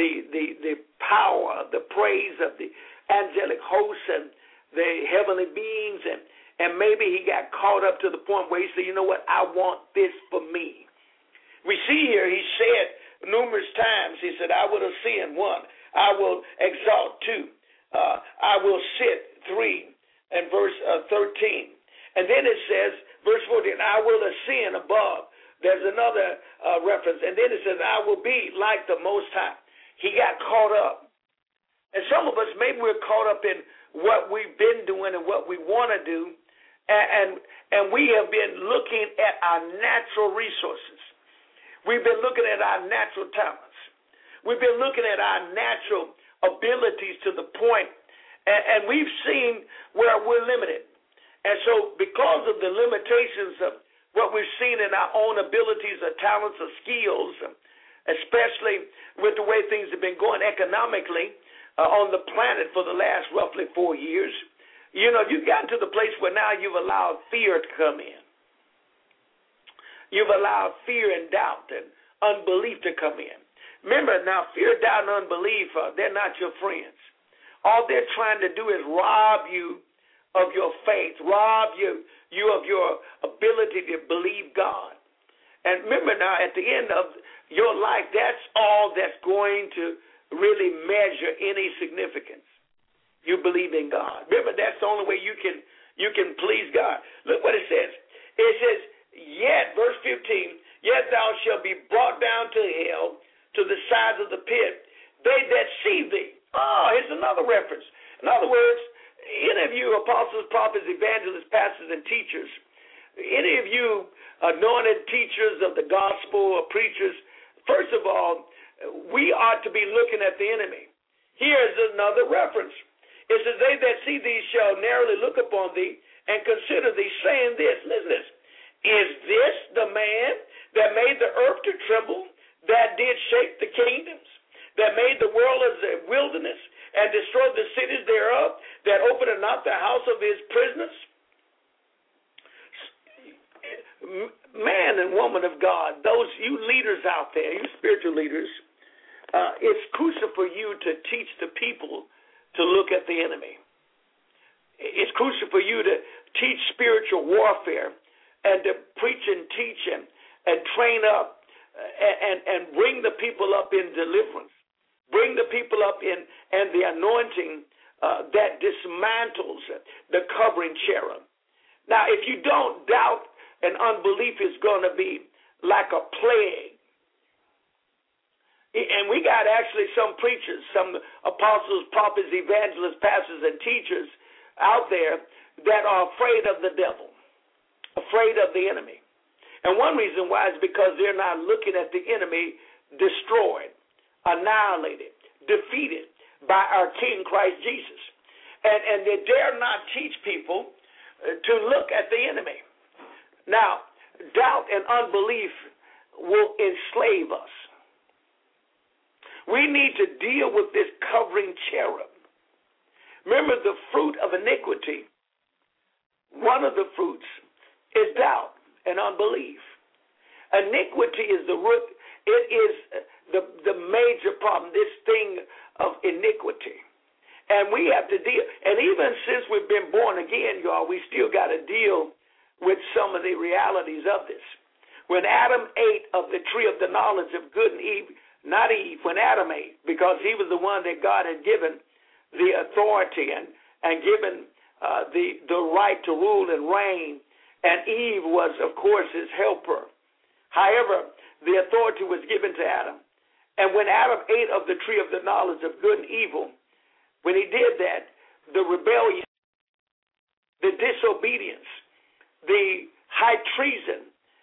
power, the praise of the angelic hosts and the heavenly beings, and maybe he got caught up to the point where he said, you know what, I want this for me. We see here, he said numerous times, he said, I will ascend, 1, I will exalt, 2, I will sit, 3, and verse 13. And then it says, verse 14, I will ascend above. There's another reference. And then it says, I will be like the Most High. He got caught up. And some of us, maybe we're caught up in what we've been doing and what we want to do, and we have been looking at our natural resources. We've been looking at our natural talents. We've been looking at our natural abilities to the point, and we've seen where we're limited. And so because of the limitations of what we've seen in our own abilities or talents or skills, especially with the way things have been going economically on the planet for the last roughly 4 years, you've gotten to the place where now you've allowed fear to come in. You've allowed fear and doubt and unbelief to come in. Remember, now, fear, doubt, and unbelief, they're not your friends. All they're trying to do is rob you of your faith, rob you of your ability to believe God. And remember now, at the end of your life, that's all that's going to really measure any significance. You believe in God. Remember, that's the only way you can please God. Look what it says. It says, yet, verse 15, yet thou shalt be brought down to hell, to the sides of the pit, they that see thee. Oh, here's another reference. In other words, any of you apostles, prophets, evangelists, pastors, and teachers, any of you anointed teachers of the gospel or preachers, first of all, we ought to be looking at the enemy. Here's another reference. It says, they that see thee shall narrowly look upon thee and consider thee, saying this. Listen to this. Is this the man that made the earth to tremble, that did shake the kingdoms, that made the world as a wilderness, and destroyed the cities thereof, that opened not the house of his prisoners? Man and woman of God, those you leaders out there, you spiritual leaders, it's crucial for you to teach the people to look at the enemy. It's crucial for you to teach spiritual warfare and to preach and teach and train up and bring the people up in deliverance. Bring the people up in and the anointing that dismantles the covering cherub. Now, if you don't, doubt and unbelief is going to be like a plague. And we got actually some preachers, some apostles, prophets, evangelists, pastors, and teachers out there that are afraid of the devil, afraid of the enemy. And one reason why is because they're not looking at the enemy destroyed, annihilated, defeated by our King Christ Jesus. And they dare not teach people to look at the enemy. Now, doubt and unbelief will enslave us. We need to deal with this covering cherub. Remember, the fruit of iniquity, one of the fruits is doubt and unbelief. Iniquity is the root. It is the major problem, this thing of iniquity. And we have to deal. And even since we've been born again, y'all, we still got to deal with some of the realities of this. When Adam ate of the tree of the knowledge of good and evil, not Eve, when Adam ate, because he was the one that God had given the authority and given the right to rule and reign, and Eve was, of course, his helper. However, the authority was given to Adam. And when Adam ate of the tree of the knowledge of good and evil, when he did that, the rebellion, the disobedience, the high treason,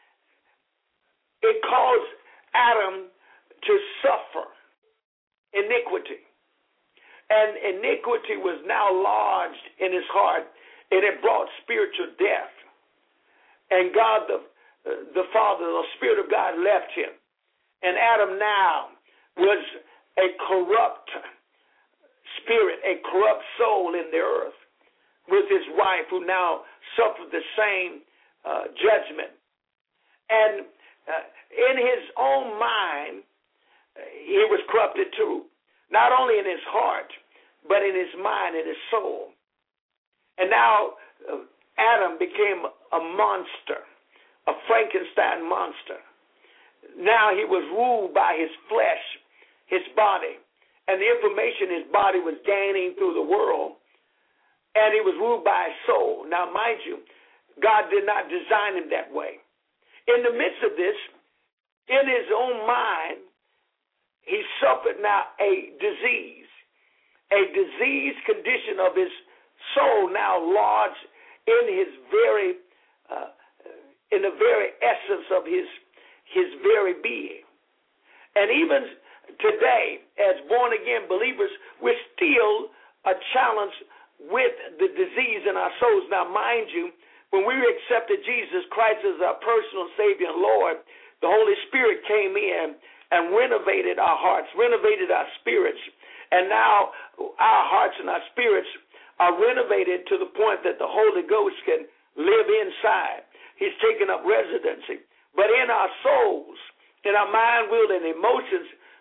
it caused Adam to suffer iniquity. And iniquity was now lodged in his heart, and it brought spiritual death. And God, the Father, the Spirit of God left him. And Adam now was a corrupt spirit, a corrupt soul in the earth, with his wife, who now suffered the same judgment. And in his own mind, he was corrupted too, not only in his heart, but in his mind and his soul. And now Adam became a monster, a Frankenstein monster. Now he was ruled by his flesh, his body, and the information his body was gaining through the world, and he was ruled by his soul. Now, mind you, God did not design him that way. In the midst of this, in his own mind, he suffered now a disease condition of his soul now lodged in his very, in the very essence of his very being. And even today, as born-again believers, we're still challenged with the disease in our souls. Now, mind you, when we accepted Jesus Christ as our personal Savior and Lord, the Holy Spirit came in and renovated our hearts, renovated our spirits. And now our hearts and our spirits are renovated to the point that the Holy Ghost can live inside. He's taken up residency. But in our souls, in our mind, will, and emotions,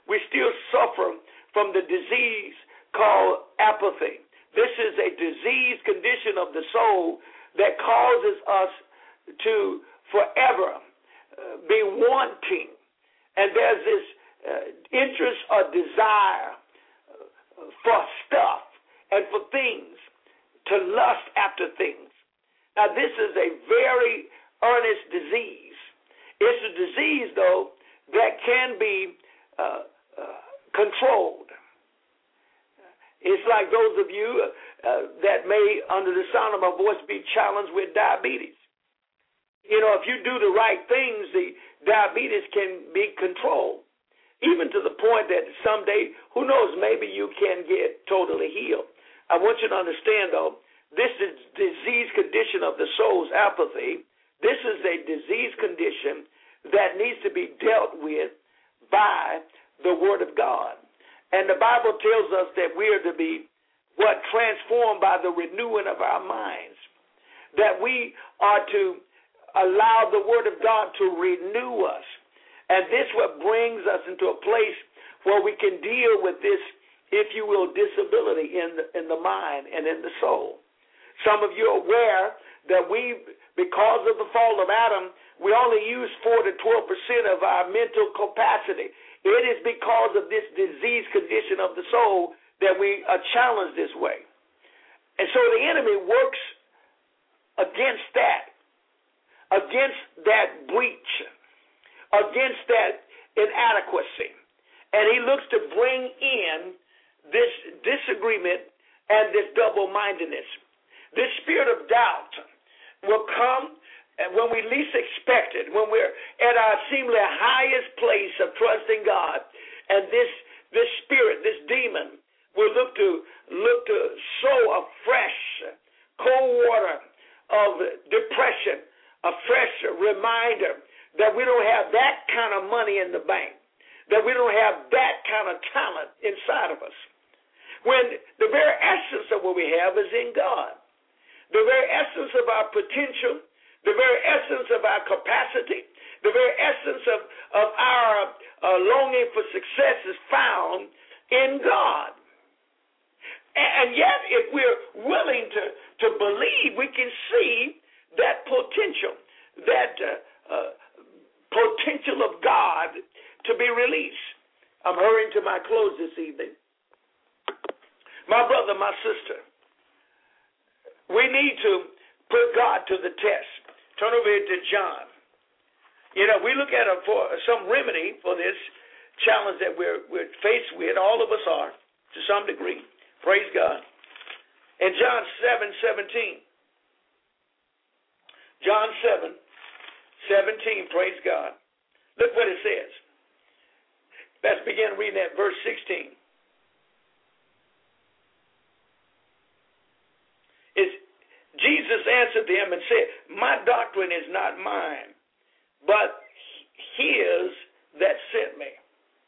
we still suffer from the disease called apathy. This is a disease condition of the soul that causes us to forever be wanting. And there's this interest or desire for stuff and for things, to lust after things. Now, this is a very earnest disease. It's a disease, though, that can be controlled. It's like those of you that may, under the sound of my voice, be challenged with diabetes. You know, if you do the right things, the diabetes can be controlled, even to the point that someday, who knows, maybe you can get totally healed. I want you to understand, though, this is disease condition of the soul's apathy. This is a disease condition that needs to be dealt with by the Word of God. And the Bible tells us that we are to be transformed by the renewing of our minds, that we are to allow the Word of God to renew us. And this what brings us into a place where we can deal with this, if you will, disability in the mind and in the soul. Some of you are aware that because of the fall of Adam, we only use 4 to 12% of our mental capacity. It is because of this disease condition of the soul that we are challenged this way. And so the enemy works against that breach, against that inadequacy. And he looks to bring in this disagreement and this double-mindedness. This spirit of doubt will come when we least expect it, when we're at our seemingly highest place of trusting God. And this spirit, this demon, will look to sow a fresh, cold water of depression, a fresh reminder that we don't have that kind of money in the bank, that we don't have that kind of talent inside of us. When the very essence of what we have is in God. The very essence of our potential, the very essence of our capacity, the very essence of our longing for success is found in God. And yet, if we're willing to believe, we can see that potential of God to be released. I'm hurrying to my close this evening. My brother, my sister, we need to put God to the test. Turn over here to John. You know, we look at for some remedy for this challenge that we're faced with. All of us are, to some degree. Praise God. In John 7:17. John 7:17, praise God. Look what it says. Let's begin reading at verse 16. Jesus answered them and said, my doctrine is not mine, but his that sent me.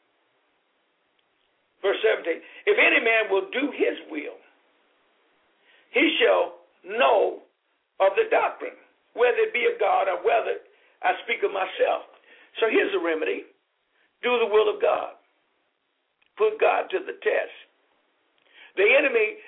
Verse 17, if any man will do his will, he shall know of the doctrine, whether it be of God or whether I speak of myself. So here's a remedy. Do the will of God. Put God to the test. The enemy,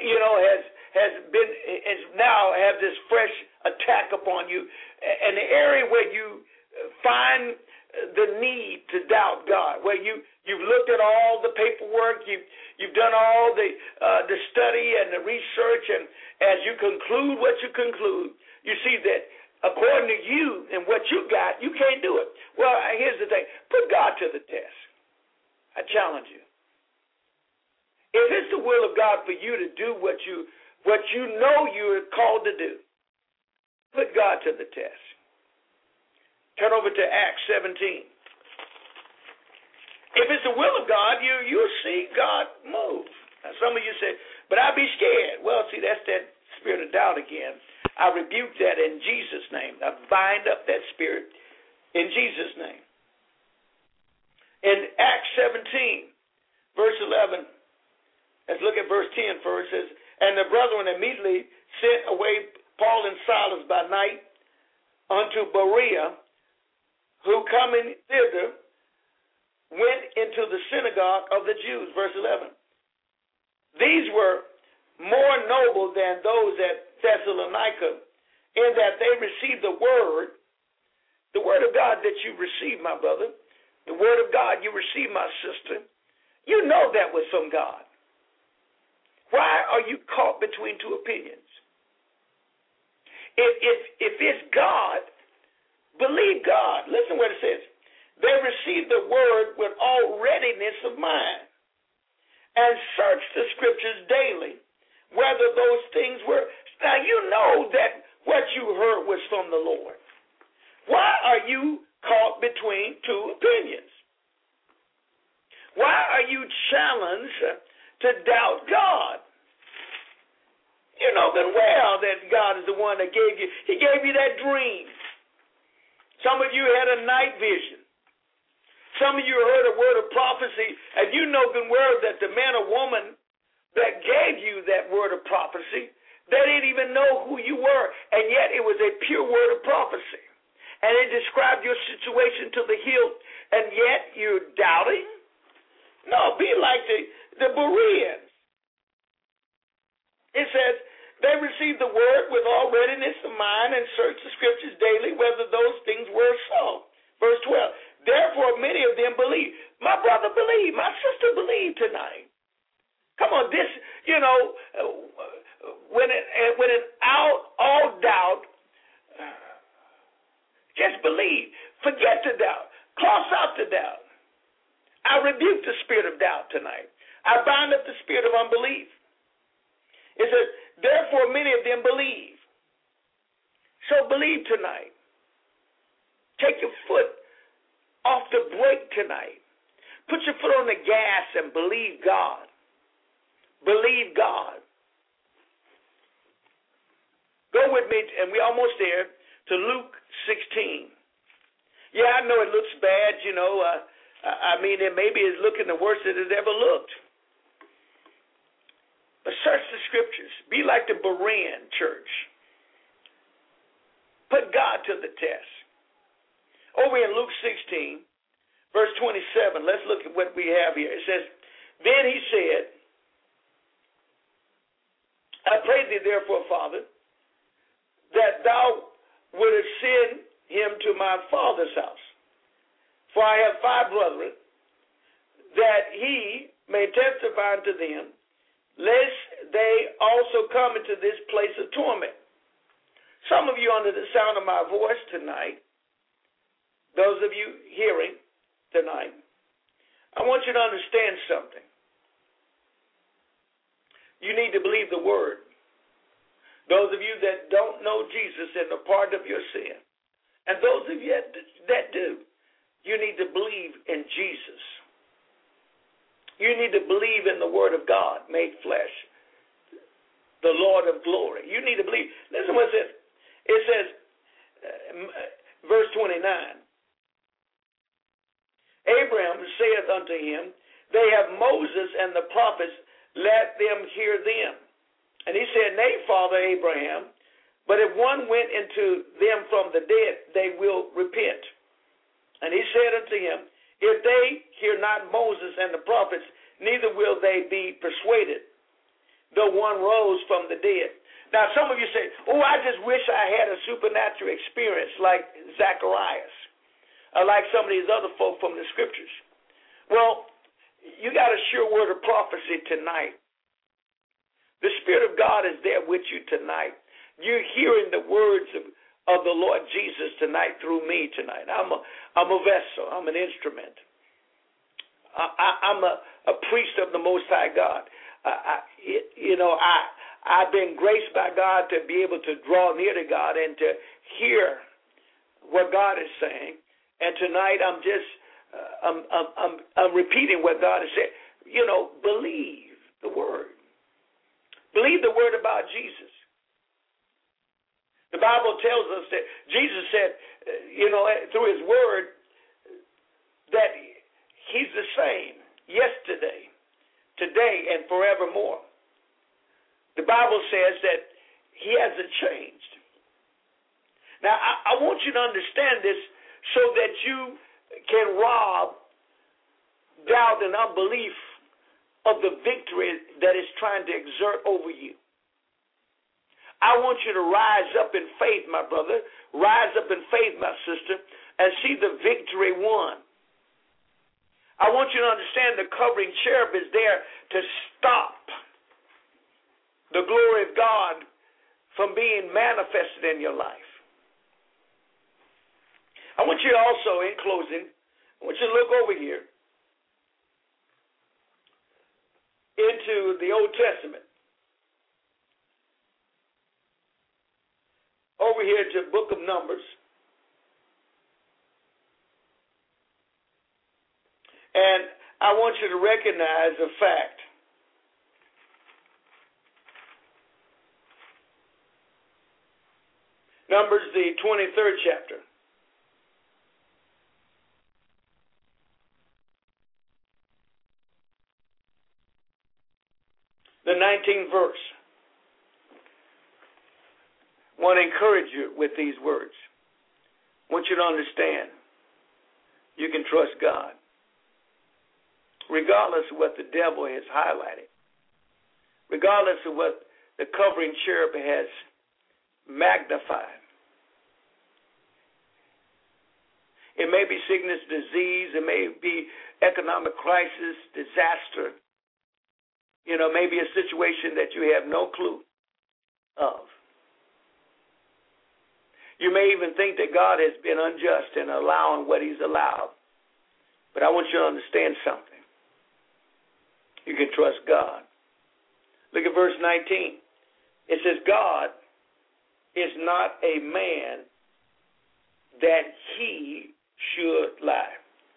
has now have this fresh attack upon you. And the area where you find the need to doubt God, where you've looked at all the paperwork, you've done all the study and the research, and as you conclude what you conclude, you see that according to you and what you got, you can't do it. Well, here's the thing. Put God to the test. I challenge you. If it's the will of God for you to do what you know you're called to do, put God to the test. Turn over to Acts 17. If it's the will of God, you'll see God move. Now, some of you say, but I'll be scared. Well, see, that's that spirit of doubt again. I rebuke that in Jesus' name. I bind up that spirit in Jesus' name. In Acts 17, verse 11, let's look at verse 10 first. It says, and the brethren immediately sent away Paul and Silas by night unto Berea, who coming thither went into the synagogue of the Jews. Verse 11. These were more noble than those at Thessalonica, in that they received the word of God that you received, my brother, the word of God you received, my sister. You know that was from God. Why are you caught between two opinions? If it's God, believe God. Listen what it says. They received the word with all readiness of mind and searched the scriptures daily, whether those things were. Now you know that what you heard was from the Lord. Why are you caught between two opinions? Why are you challenged to doubt God? You know good well that God is the one that He gave you that dream. Some of you had a night vision. Some of you heard a word of prophecy, and you know good well that the man or woman that gave you that word of prophecy, they didn't even know who you were, and yet it was a pure word of prophecy. And it described your situation to the hilt, and yet you're doubting? No, be like the Bereans. It says, they received the word with all readiness of mind and searched the scriptures daily whether those things were so. Verse 12, therefore many of them believed. My brother believed. My sister believed tonight. Come on, this, when it's out all doubt, just believe. Forget the doubt. Cross out the doubt. I rebuke the spirit of doubt tonight. I bind up the spirit of unbelief. It says, therefore many of them believe. So believe tonight. Take your foot off the brake tonight. Put your foot on the gas and believe God. Believe God. Go with me, and we're almost there, to Luke 16. Yeah, I know it looks bad, it maybe is looking the worst it has ever looked. But search the scriptures. Be like the Berean church. Put God to the test. Over in Luke 16, verse 27, let's look at what we have here. It says, then he said, I pray thee therefore, Father, that thou wouldest send him to my father's house. For I have 5 brethren, that he may testify unto them, lest they also come into this place of torment. Some of you under the sound of my voice tonight, those of you hearing tonight, I want you to understand something. You need to believe the word. Those of you that don't know Jesus and the pardon of your sin, and those of you that do, you need to believe in Jesus. You need to believe in the word of God made flesh, the Lord of glory. You need to believe. Listen what it says. It says, verse 29, Abraham saith unto him, they have Moses and the prophets, let them hear them. And he said, nay, Father Abraham, but if one went into them from the dead, they will repent. And he said unto him, if they hear not Moses and the prophets, neither will they be persuaded, though one rose from the dead. Now, some of you say, oh, I just wish I had a supernatural experience like Zacharias, or like some of these other folk from the scriptures. Well, you got a sure word of prophecy tonight. The Spirit of God is there with you tonight. You're hearing the words of the Lord Jesus tonight through me tonight. I'm a vessel. I'm an instrument. I'm a priest of the Most High God. I've been graced by God to be able to draw near to God and to hear what God is saying. And tonight I'm repeating what God has said. Believe the word. Believe the word about Jesus. The Bible tells us that Jesus said, through his word, that he's the same yesterday, today, and forevermore. The Bible says that he hasn't changed. Now, I want you to understand this so that you can rob doubt and unbelief of the victory that is trying to exert over you. I want you to rise up in faith, my brother, rise up in faith, my sister, and see the victory won. I want you to understand the covering cherub is there to stop the glory of God from being manifested in your life. I want you to also, in closing, I want you to look over here into the Old Testament. Over here to the book of Numbers. And I want you to recognize the fact Numbers, the 23rd chapter. The 19th verse. I want to encourage you with these words. I want you to understand you can trust God, regardless of what the devil has highlighted, regardless of what the covering cherub has magnified. It may be sickness, disease, it may be economic crisis, disaster, maybe a situation that you have no clue of. You may even think that God has been unjust in allowing what he's allowed. But I want you to understand something. You can trust God. Look at verse 19. It says, God is not a man that he should lie.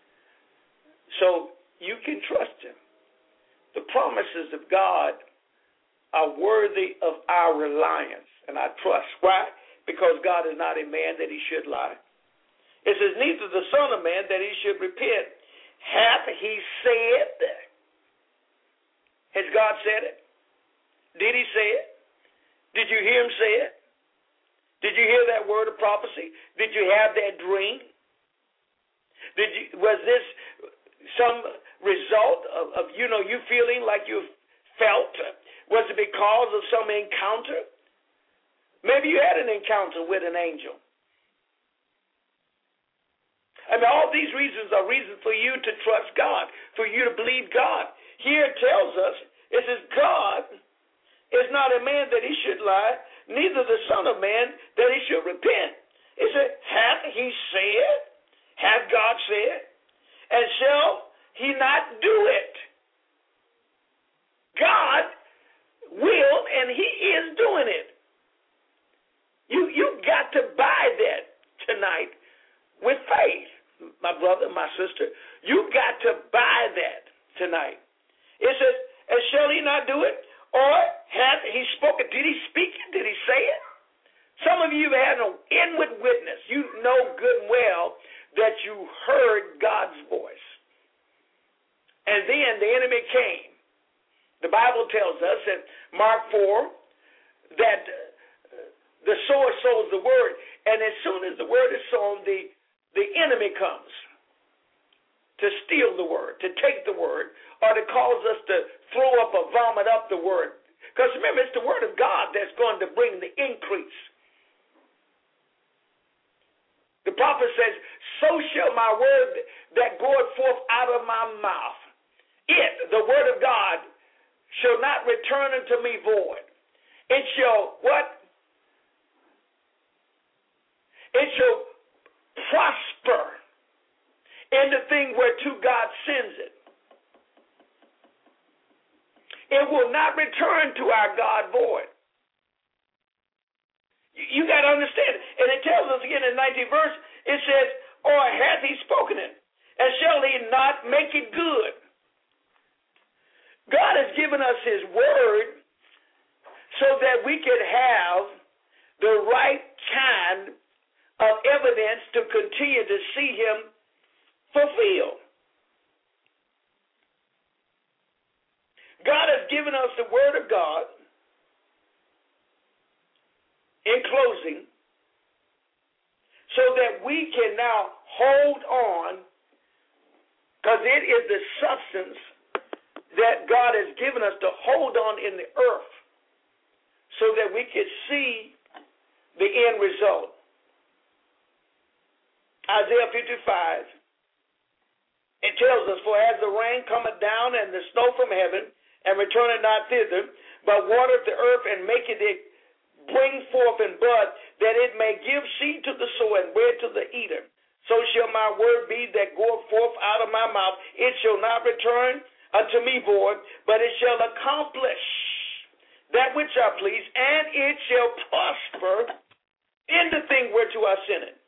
So you can trust him. The promises of God are worthy of our reliance and our trust. Why? Because God is not a man that he should lie. It says, neither the Son of Man that he should repent. Hath he said? Has God said it? Did he say it? Did you hear him say it? Did you hear that word of prophecy? Did you have that dream? Was this some result of you feeling like you felt? Was it because of some encounter? Maybe you had an encounter with an angel. I mean, all these reasons are reasons for you to trust God, for you to believe God. Here it tells us, it says, God is not a man that he should lie, neither the Son of Man that he should repent. It said, hath he said? Hath God said? And shall he not do it? God will, and he is doing it. You got to buy that tonight with faith, my brother, my sister. You got to buy that tonight. It says, and shall he not do it? Or hath he spoken? Did he speak it? Did he say it? Some of you have had an inward witness. You know good and well that you heard God's voice. And then the enemy came. The Bible tells us in Mark 4 that the sower sows the word, and as soon as the word is sown, the enemy comes to steal the word, to take the word, or to cause us to throw up or vomit up the word. Because remember, it's the word of God that's going to bring the increase. The prophet says, so shall my word that goeth forth out of my mouth, the word of God, shall not return unto me void. It shall what? It shall prosper in the thing whereto God sends it. It will not return to our God void. You got to understand. And it tells us again in the 19th verse, it says, or hath he spoken it? And shall he not make it good? God has given us his word so that we could have the right kind of evidence to continue to see him fulfilled. God has given us the word of God in closing so that we can now hold on because it is the substance that God has given us to hold on in the earth so that we can see the end result. Isaiah 55, it tells us, for as the rain cometh down and the snow from heaven, and returneth not thither, but watereth the earth and maketh it bring forth and bud, that it may give seed to the sower and bread to the eater. So shall my word be that goeth forth out of my mouth. It shall not return unto me void, but it shall accomplish that which I please, and it shall prosper in the thing whereto I sent it.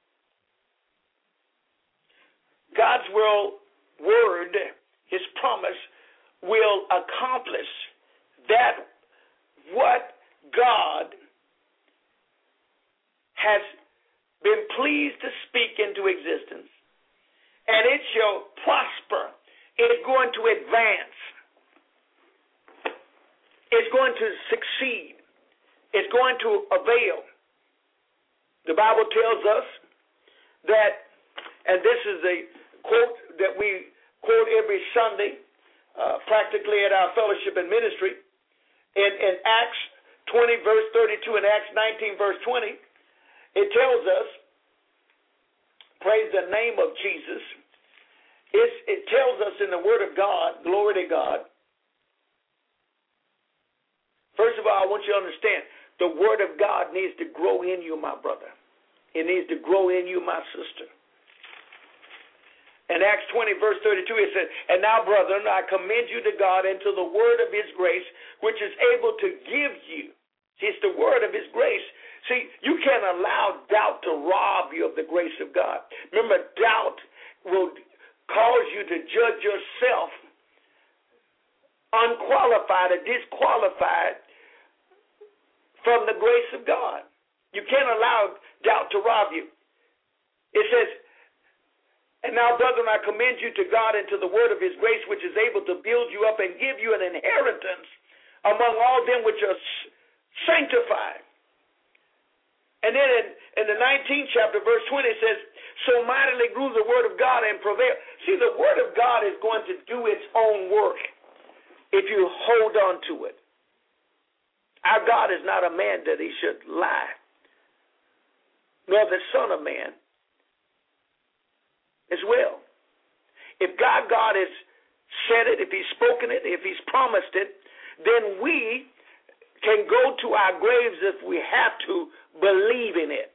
God's word, his promise, will accomplish that what God has been pleased to speak into existence. And it shall prosper. It's going to advance. It's going to succeed. It's going to avail. The Bible tells us that, and this is a quote that we quote every Sunday, practically at our fellowship and ministry, in Acts 20, verse 32, and Acts 19, verse 20, it tells us, praise the name of Jesus, it tells us in the Word of God, glory to God. First of all, I want you to understand, the Word of God needs to grow in you, my brother. It needs to grow in you, my sister. In Acts 20, verse 32, it says, and now, brethren, I commend you to God and to the word of his grace, which is able to give you. See, it's the word of his grace. See, you can't allow doubt to rob you of the grace of God. Remember, doubt will cause you to judge yourself unqualified or disqualified from the grace of God. You can't allow doubt to rob you. It says, and now, brethren, I commend you to God and to the word of his grace, which is able to build you up and give you an inheritance among all them which are sanctified. And then in the 19th chapter, verse 20, it says, so mightily grew the word of God and prevailed. See, the word of God is going to do its own work if you hold on to it. Our God is not a man that he should lie, nor the son of man as well. If God has said it, if he's spoken it, if he's promised it, then we can go to our graves if we have to believe in it.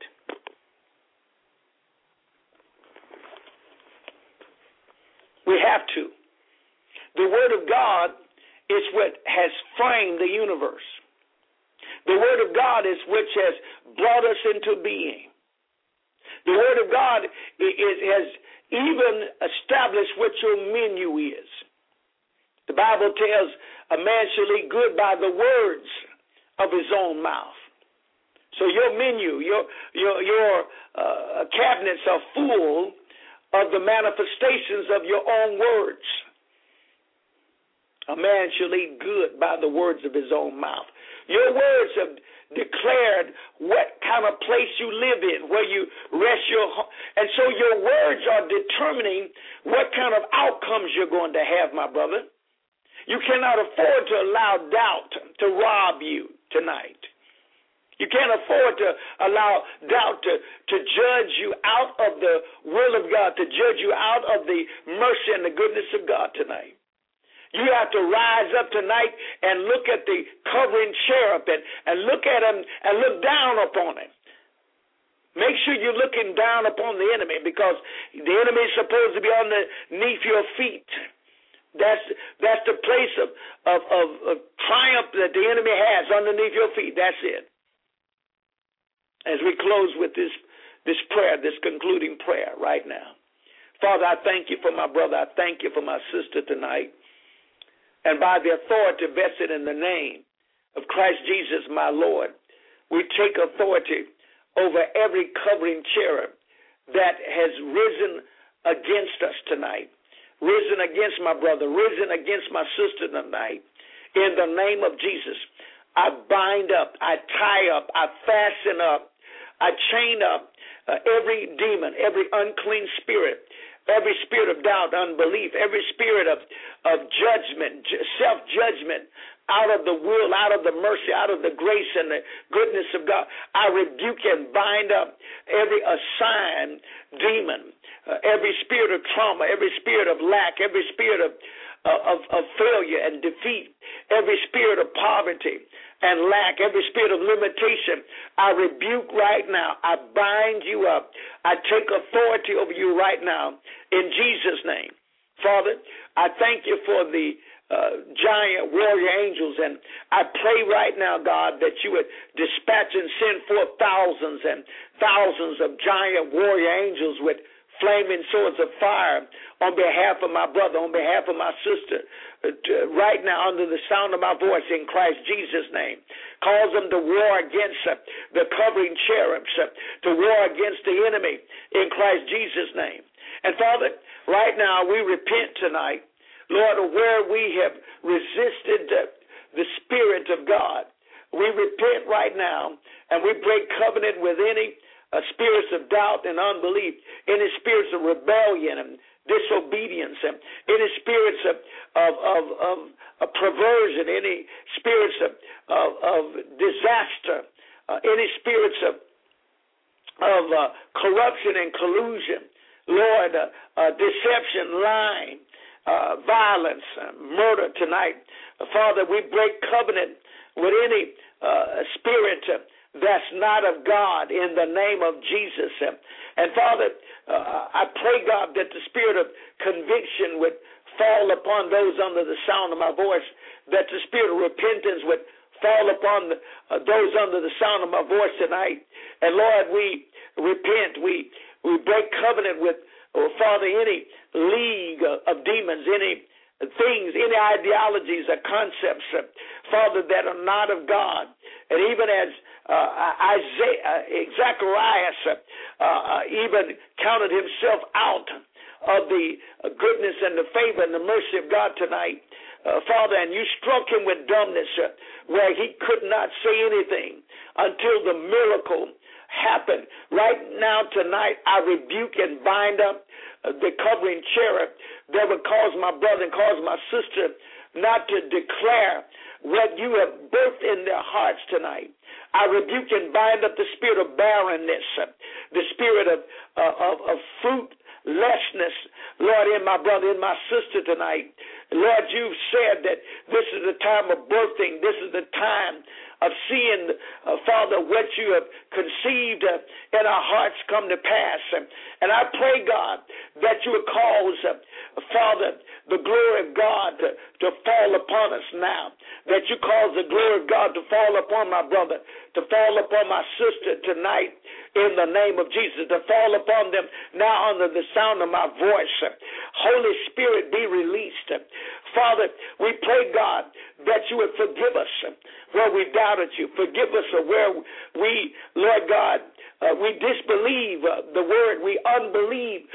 We have to. The word of God is what has framed the universe. The word of God is which has brought us into being. The word of God has even established what your menu is. The Bible tells a man shall eat good by the words of his own mouth. So your menu, your cabinets are full of the manifestations of your own words. A man shall eat good by the words of his own mouth. Your words have declared what kind of place you live in, where you rest your home. And so your words are determining what kind of outcomes you're going to have, my brother. You cannot afford to allow doubt to rob you tonight. You can't afford to allow doubt to judge you out of the will of God, to judge you out of the mercy and the goodness of God tonight. You have to rise up tonight and look at the covering cherub and look at him and look down upon him. Make sure you're looking down upon the enemy, because the enemy is supposed to be underneath your feet. That's the place of triumph that the enemy has, underneath your feet. That's it. As we close with this prayer, this concluding prayer right now. Father, I thank you for my brother. I thank you for my sister tonight. And by the authority vested in the name of Christ Jesus, my Lord, we take authority over every covering cherub that has risen against us tonight, risen against my brother, risen against my sister tonight. In the name of Jesus, I bind up, I tie up, I fasten up, I chain up every demon, every unclean spirit, every spirit of doubt, unbelief, every spirit of judgment, self-judgment, out of the will, out of the mercy, out of the grace and the goodness of God. I rebuke and bind up every assigned demon, every spirit of trauma, every spirit of lack, every spirit of failure and defeat, every spirit of poverty and lack, every spirit of limitation. I rebuke right now. I bind you up. I take authority over you right now in Jesus' name. Father, I thank you for the giant warrior angels, and I pray right now, God, that you would dispatch and send forth thousands and thousands of giant warrior angels with flaming swords of fire on behalf of my brother, on behalf of my sister, right now under the sound of my voice in Christ Jesus' name. Cause them to war against the covering cherubs, to war against the enemy in Christ Jesus' name. And Father, right now we repent tonight, Lord, where we have resisted the Spirit of God. We repent right now, and we break covenant with any spirits of doubt and unbelief, any spirits of rebellion and disobedience, and any spirits of perversion, any spirits of disaster, any spirits of corruption and collusion, Lord, deception, lying, violence, murder tonight. Father, we break covenant with any spirit that's not of God in the name of Jesus. And Father, I pray, God, that the spirit of conviction would fall upon those under the sound of my voice, that the spirit of repentance would fall upon those under the sound of my voice tonight. And Lord, we repent, we break covenant with, Father, any league of demons, any things, any ideologies or concepts, Father, that are not of God. And even as Zacharias even counted himself out of the goodness and the favor and the mercy of God tonight, Father, and you struck him with dumbness where he could not say anything until the miracle happened. Right now, tonight, I rebuke and bind up the covering cherub that would cause my brother and cause my sister not to declare what you have birthed in their hearts tonight. I rebuke and bind up the spirit of barrenness, the spirit of fruitlessness, Lord, in my brother, in my sister tonight. Lord, you've said that this is the time of birthing. This is the time of seeing, Father, what you have conceived in our hearts come to pass. And I pray, God, that you would cause, Father, the glory of God to fall upon us now, that you cause the glory of God to fall upon my brother, to fall upon my sister tonight in the name of Jesus, to fall upon them now under the sound of my voice. Holy Spirit, be released. Father, we pray, God, that you would forgive us where we doubted you. Forgive us where we, Lord God, we disbelieve the word. We unbelieved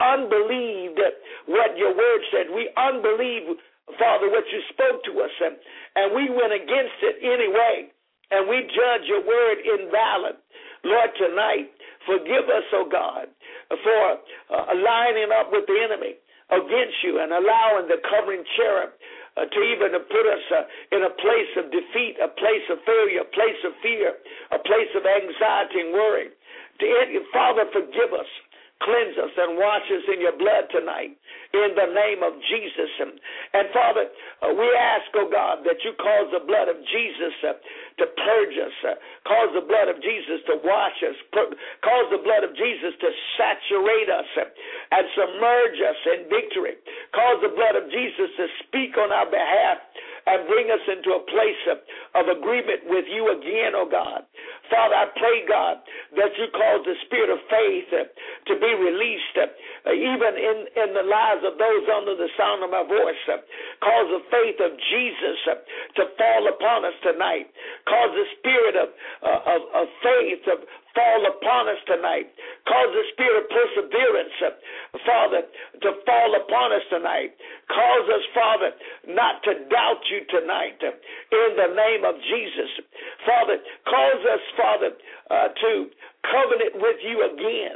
what your word said. We unbelieved, Father, what you spoke to us. And we went against it anyway. And we judge your word invalid. Lord, tonight, forgive us, oh God, for lining up with the enemy against you and allowing the covering cherub to even put us in a place of defeat, a place of failure, a place of fear, a place of anxiety and worry. Father, forgive us. Cleanse us and wash us in your blood tonight in the name of Jesus. And Father, we ask, oh God, that you cause the blood of Jesus to purge us, cause the blood of Jesus to wash us, cause the blood of Jesus to saturate us and submerge us in victory, cause the blood of Jesus to speak on our behalf and bring us into a place of agreement with you again, oh God. Father, I pray, God, that you cause the spirit of faith to be released, even in the lives of those under the sound of my voice. Cause the faith of Jesus to fall upon us tonight. Cause the spirit of faith to fall upon us tonight. Cause the spirit of perseverance, Father, to fall upon us tonight. Cause us, Father, not to doubt you tonight in the name of Jesus. Father, cause us, Father, to covenant with you again.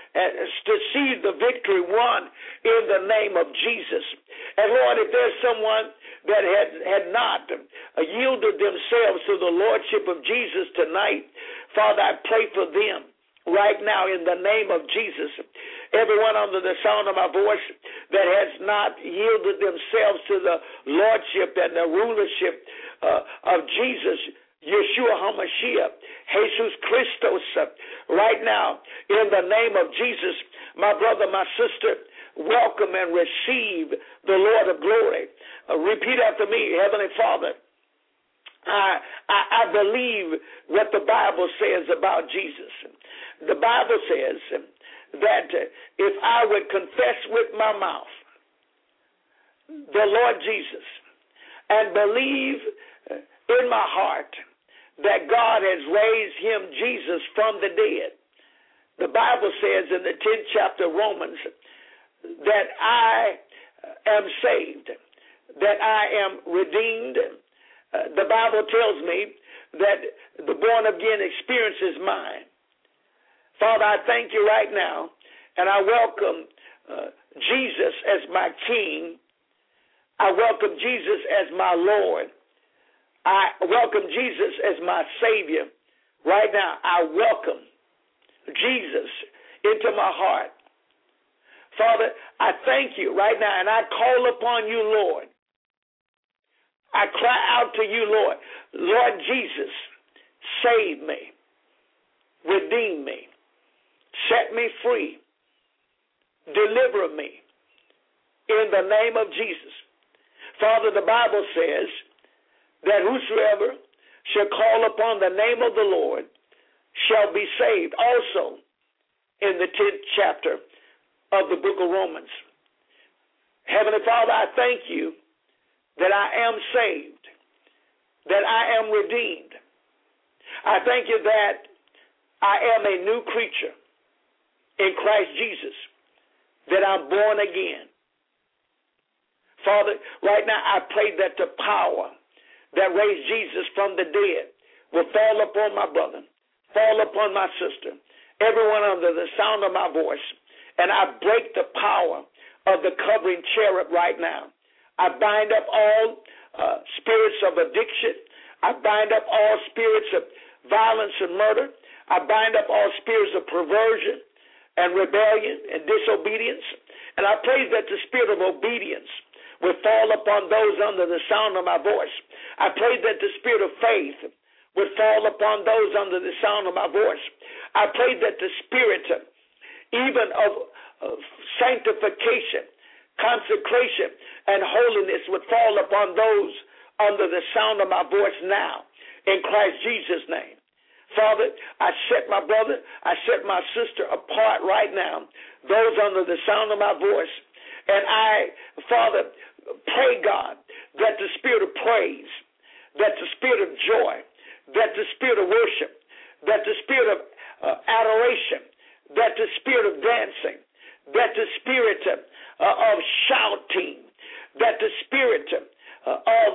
to see the victory won in the name of Jesus. And Lord, if there's someone that had not yielded themselves to the Lordship of Jesus tonight, Father, I pray for them right now in the name of Jesus. Everyone under the sound of my voice that has not yielded themselves to the Lordship and the rulership of Jesus, Yeshua HaMashiach, Jesus Christos, right now, in the name of Jesus, my brother, my sister, welcome and receive the Lord of glory. Repeat after me, Heavenly Father, I believe what the Bible says about Jesus. The Bible says that if I would confess with my mouth the Lord Jesus and believe in my heart that God has raised him, Jesus, from the dead, the Bible says in the 10th chapter of Romans that I am saved, that I am redeemed. The Bible tells me that the born-again experience is mine. Father, I thank you right now, and I welcome Jesus as my King. I welcome Jesus as my Lord. I welcome Jesus as my Savior. Right now, I welcome Jesus into my heart. Father, I thank you right now, and I call upon you, Lord. I cry out to you, Lord. Lord Jesus, save me, redeem me, set me free, deliver me in the name of Jesus. Father, the Bible says that whosoever shall call upon the name of the Lord shall be saved. Also in the 10th chapter of the book of Romans. Heavenly Father, I thank you that I am saved, that I am redeemed. I thank you that I am a new creature in Christ Jesus, that I'm born again. Father, right now I pray that the power that raised Jesus from the dead will fall upon my brother, fall upon my sister, everyone under the sound of my voice, and I break the power of the covering cherub right now. I bind up all spirits of addiction. I bind up all spirits of violence and murder. I bind up all spirits of perversion and rebellion and disobedience. And I pray that the spirit of obedience will fall upon those under the sound of my voice. I pray that the spirit of faith would fall upon those under the sound of my voice. I pray that the spirit even of sanctification, consecration, and holiness would fall upon those under the sound of my voice now, in Christ Jesus' name. Father, I set my brother, I set my sister apart right now, those under the sound of my voice. And I, Father, pray, God, that the spirit of praise, that the spirit of joy, that the spirit of worship, that the spirit of adoration, that the spirit of dancing, that the spirit of shouting, that the spirit of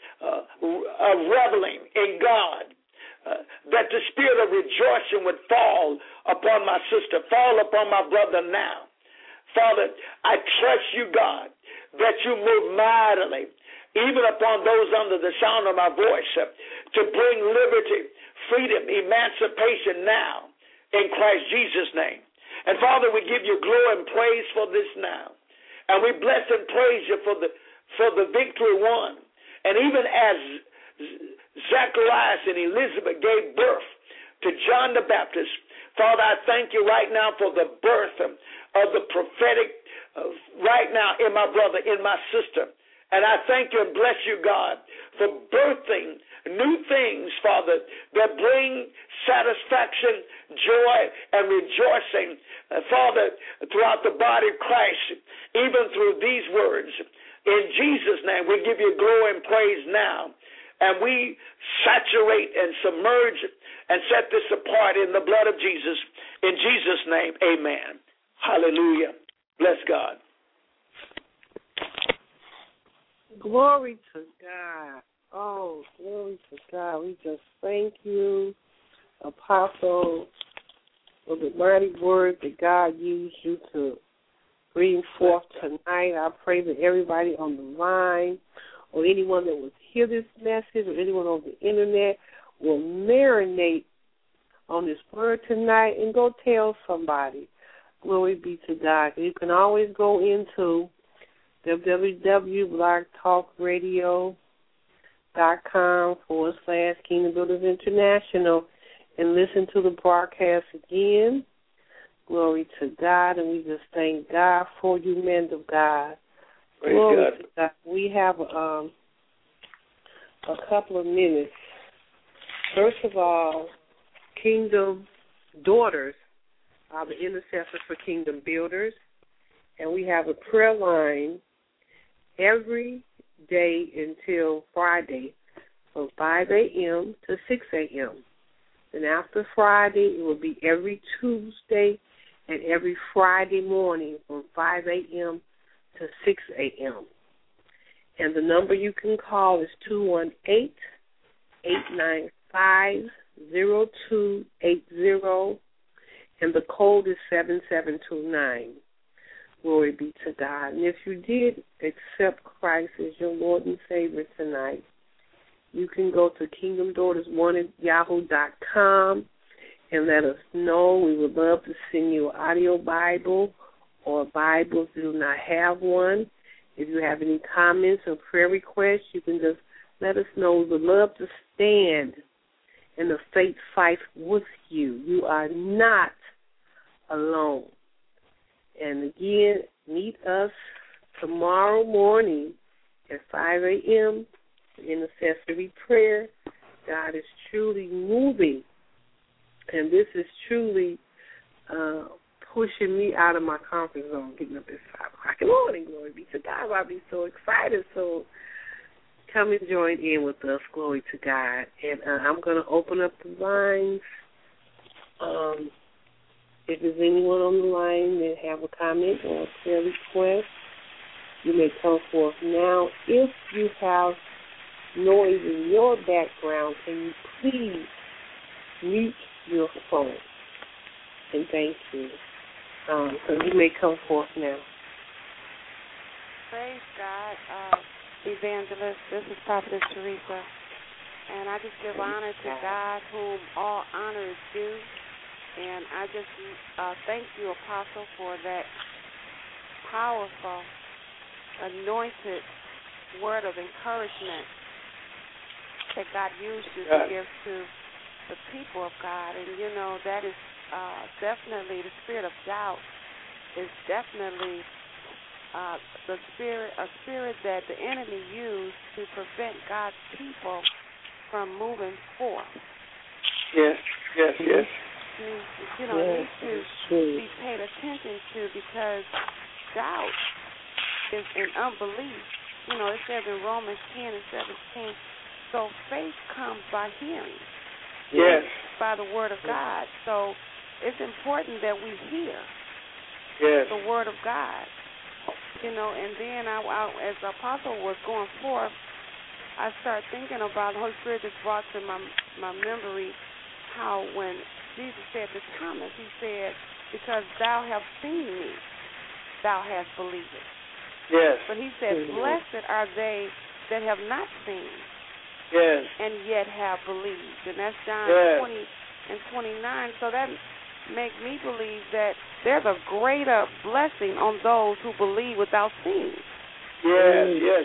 reveling in God, that the spirit of rejoicing would fall upon my sister, fall upon my brother now. Father, I trust you, God, that you move mightily, even upon those under the sound of my voice, to bring liberty, freedom, emancipation now, in Christ Jesus' name. And Father, we give you glory and praise for this now. And we bless and praise you for the victory won. And even as Zacharias and Elizabeth gave birth to John the Baptist, Father, I thank you right now for the birth of the prophetic right now in my brother, in my sister. And I thank you and bless you, God, for birthing new things, Father, that bring satisfaction, joy, and rejoicing, Father, throughout the body of Christ, even through these words. In Jesus' name, we give you glory and praise now. And we saturate and submerge and set this apart in the blood of Jesus. In Jesus' name, amen. Hallelujah. Bless God. Glory to God. Oh, glory to God. We just thank you, Apostle for the mighty word that God used you to bring forth tonight. I pray that everybody on the line or anyone that will hear this message or anyone on the internet will marinate on this word tonight and go tell somebody. Glory be to God. You can always go into www.blogtalkradio.com/Kingdom Builders International and listen to the broadcast again. Glory to God, and we just thank God for you, men of God. Praise Glory God. to God. We have a couple of minutes. First of all, Kingdom Daughters are the intercessors for Kingdom Builders, and we have a prayer line every day until Friday from 5 a.m. to 6 a.m. Then after Friday, it will be every Tuesday and every Friday morning from 5 a.m. to 6 a.m. And the number you can call is 218-895-0280, and the code is 7729. Glory be to God. And if you did accept Christ as your Lord and Savior tonight, you can go to kingdomdaughters1@yahoo.com and let us know. We would love to send you an audio Bible or a Bible if you do not have one. If you have any comments or prayer requests, you can just let us know. We would love to stand in the faith fight with you. You are not alone. And again, meet us tomorrow morning at 5 a.m. for intercessory prayer. God is truly moving, and this is truly pushing me out of my comfort zone, getting up at 5 o'clock in the morning. Glory be to God. I'll be so excited. So come and join in with us. Glory to God. And I'm going to open up the lines. If there's anyone on the line that have a comment or a prayer request, you may come forth now. If you have noise in your background, can you please mute your phone? And thank you. So you may come forth now. Praise God, Evangelist. This is Prophetess Teresa. And I just give honor to God, whom all honor is due. And I just thank you, Apostle, for that powerful, anointed word of encouragement that God used you to give to the people of God. And, you know, that is definitely the spirit of doubt is definitely a spirit that the enemy used to prevent God's people from moving forth. Yes. You know, needs to be paid attention to, because doubt is an unbelief. You know, it says in Romans 10 and 17, so faith comes by hearing. Yes. By the word of God. So it's important that we hear the word of God. You know, and then I, as the apostle was going forth, I started thinking about the Holy Spirit just brought to my memory how when Jesus said to Thomas, he said, because thou hast seen me, thou hast believed. Yes. But he said, blessed are they that have not seen and yet have believed. And that's John 20 and 29. So that makes me believe that there's a greater blessing on those who believe without seeing. Yes.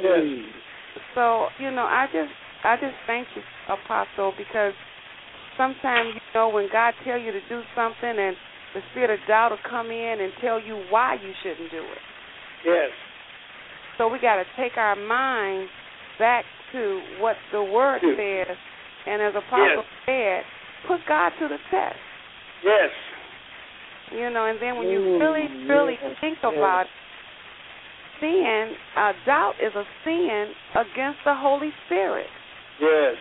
So, you know, I just thank you, Apostle, because sometimes, you know, when God tells you to do something and the spirit of doubt will come in and tell you why you shouldn't do it. Yes. So we got to take our mind back to what the Word says, and as Apostle said, put God to the test. Yes. You know, and then when you really think about it, sin, doubt is a sin against the Holy Spirit. Yes.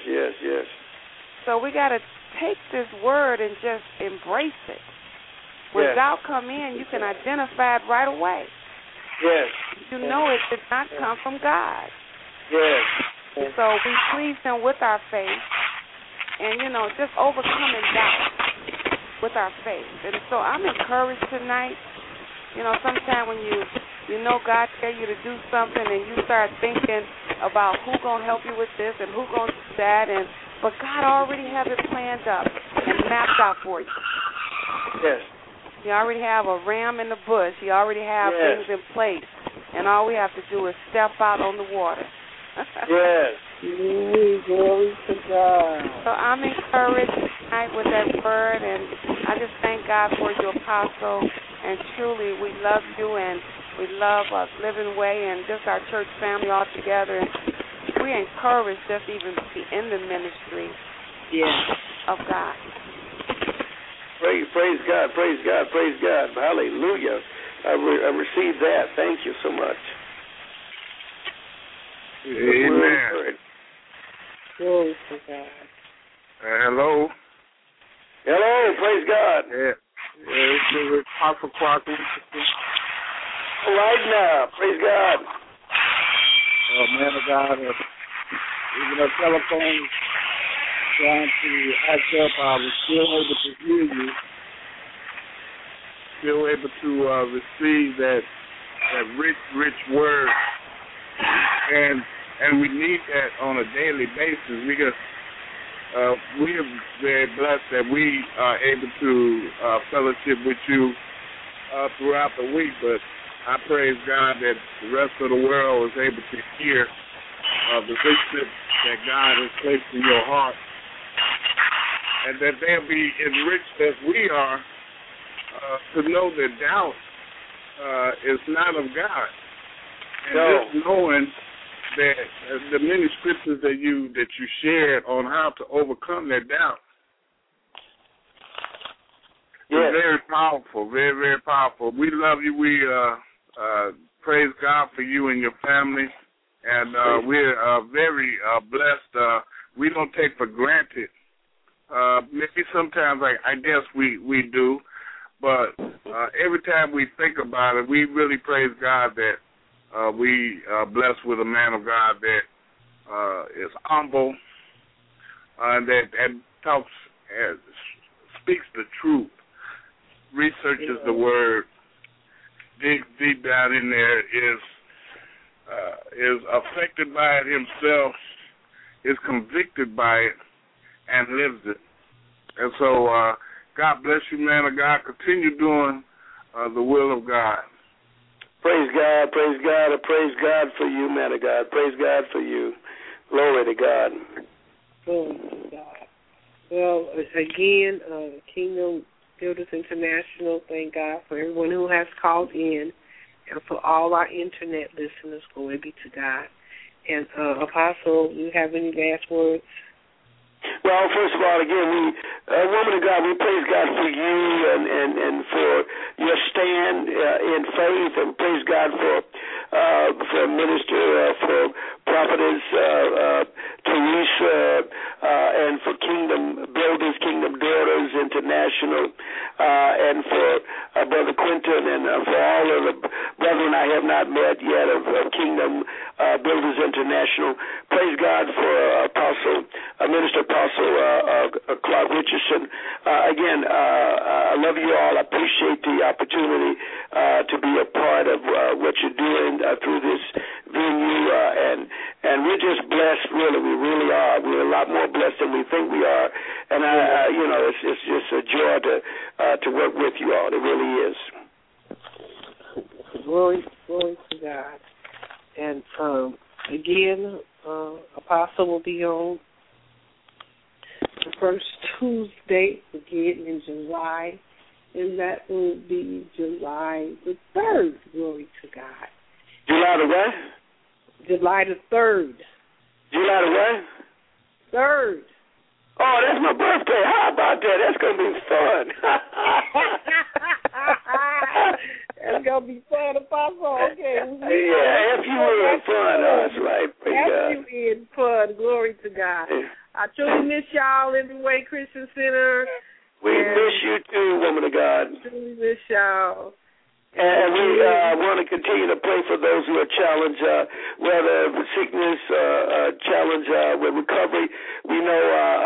So we got to take this word and just embrace it. When doubt come in, you can identify it right away. Yes. You know it did not come from God. Yes. So we please Him with our faith, and, you know, just overcoming doubt with our faith. And so I'm encouraged tonight. You know, sometimes when you know God tell you to do something and you start thinking about who's going to help you with this and who's going to do that, but God already have it planned up and mapped out for you. Yes. You already have a ram in the bush. You already have things in place. And all we have to do is step out on the water. Yes. Glory to God. So I'm encouraged tonight with that word, and I just thank God for you, Apostle. And truly, we love you, and we love Living Way and just our church family all together. And we're encouraged just even to be in the ministry of God. Praise God, praise God, praise God. Hallelujah. I received that. Thank you so much. Amen. Glory to God. Hello. Hello, praise God. Yeah. This is Apostle Clark. Right now, praise God. Man of God, even a telephone trying to act up, I was still able to hear you. Still able to receive that rich word, and we need that on a daily basis because we are very blessed that we are able to fellowship with you throughout the week. But I praise God that the rest of the world is able to hear the richness that God has placed in your heart, and that they'll be enriched as we are. To know that doubt is not of God, and just knowing that the many scriptures that you shared on how to overcome that doubt is very powerful, very, very powerful. We love you. We praise God for you and your family, and we're very blessed. We don't take for granted. Maybe sometimes I guess we do. But every time we think about it, we really praise God that we are blessed with a man of God that is humble, that talks, speaks the truth, researches the word, digs deep down in there, is affected by it himself, is convicted by it, and lives it. And so God bless you, man of God. Continue doing the will of God. Praise God, praise God. I praise God for you, man of God. Praise God for you. Glory to God. Glory to God. Well, again, Kingdom Builders International, thank God for everyone who has called in and for all our internet listeners. Glory be to God. And Apostle, you have any last words? Well, first of all, again, woman of God, we praise God for you and for your stand in faith, and praise God for Minister, for Prophetess Teresa, and for Kingdom Builders, Kingdom Daughters International, and for Brother Quentin, and for all of the brethren I have not met yet of Kingdom Builders International. Praise God for Minister Apostle Clark Richardson. Again, I love you all. I appreciate the opportunity to be a part of what you're doing through this venue, and we're just blessed. Really, we really are. We're a lot more blessed than we think we are, and it's just a joy to work with you all. It really is. Glory to God. And again, Apostle will be on the first Tuesday again in July, and that will be July the 3rd. Glory to God. July the what? July the 3rd. July the what? 3rd. Oh, that's my birthday. How about that? That's going to be fun. That's going to be fun, Apostle. Okay. Yeah, F-U-N, fun. That's right. F-U-N, fun. Glory to God. I truly miss y'all Living Way Christian Center. We miss you too, woman of God. Truly miss y'all. And we want to continue to pray for those who are challenged, whether sickness, challenge with recovery. We know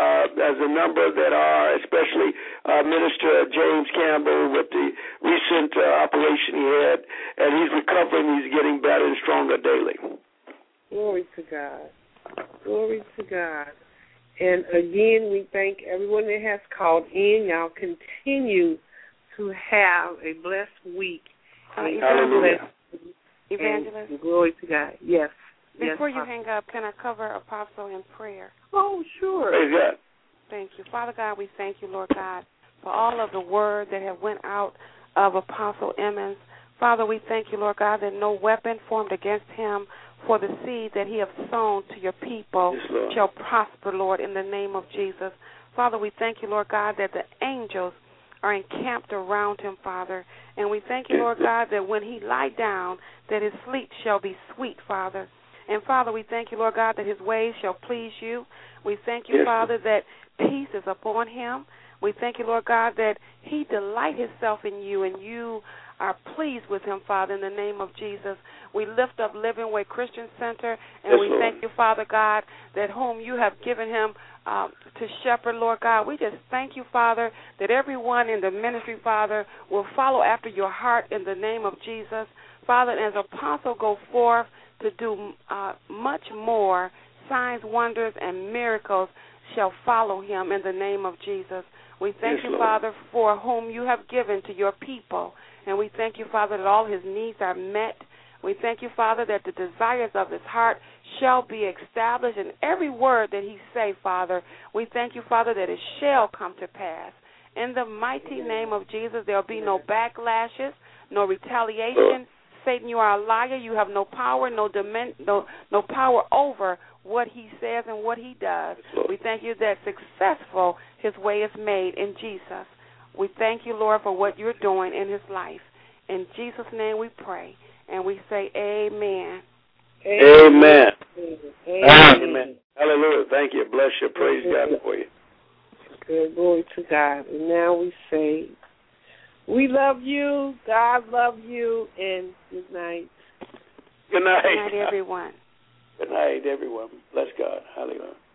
as a number that are, especially Minister James Campbell with the recent operation he had, and he's recovering. He's getting better and stronger daily. Glory to God. Glory to God. And again, we thank everyone that has called in. Y'all continue to have a blessed week. Hallelujah. Evangelist. And glory to God. Yes. Before you hang up, can I cover Apostle in prayer? Oh, sure. Praise God. Thank you. Father God, we thank you, Lord God, for all of the word that have went out of Apostle Emmons. Father, we thank you, Lord God, that no weapon formed against him for the seed that he has sown to your people shall prosper, Lord, in the name of Jesus. Father, we thank you, Lord God, that the angels are encamped around him, Father. And we thank you, Lord God, that when he lie down, that his sleep shall be sweet, Father. And, Father, we thank you, Lord God, that his ways shall please you. We thank you, Father, that peace is upon him. We thank you, Lord God, that he delight himself in you, and you are pleased with him, Father, in the name of Jesus. We lift up Living Way Christian Center, and we thank you, Father God, that whom you have given him to shepherd, Lord God. We just thank you, Father, that everyone in the ministry, Father, will follow after your heart in the name of Jesus. Father, as Apostle go forth to do much more, signs, wonders, and miracles shall follow him in the name of Jesus. We thank you, Father, for whom you have given to your people. And we thank you, Father, that all his needs are met. We thank you, Father, that the desires of his heart shall be established. And every word that he say, Father, we thank you, Father, that it shall come to pass. In the mighty name of Jesus, there will be no backlashes, no retaliation. Satan, you are a liar. You have no power, no power over what he says and what he does. We thank you that successful his way is made in Jesus. We thank you, Lord, for what you're doing in his life. In Jesus' name we pray, and we say amen. Amen. Amen. Hallelujah. Thank you. Bless you. Praise God for you. Good. Glory to God. And now we say, we love you, God love you, and good night. Good night. Good night, everyone. Good night, everyone. Bless God. Hallelujah.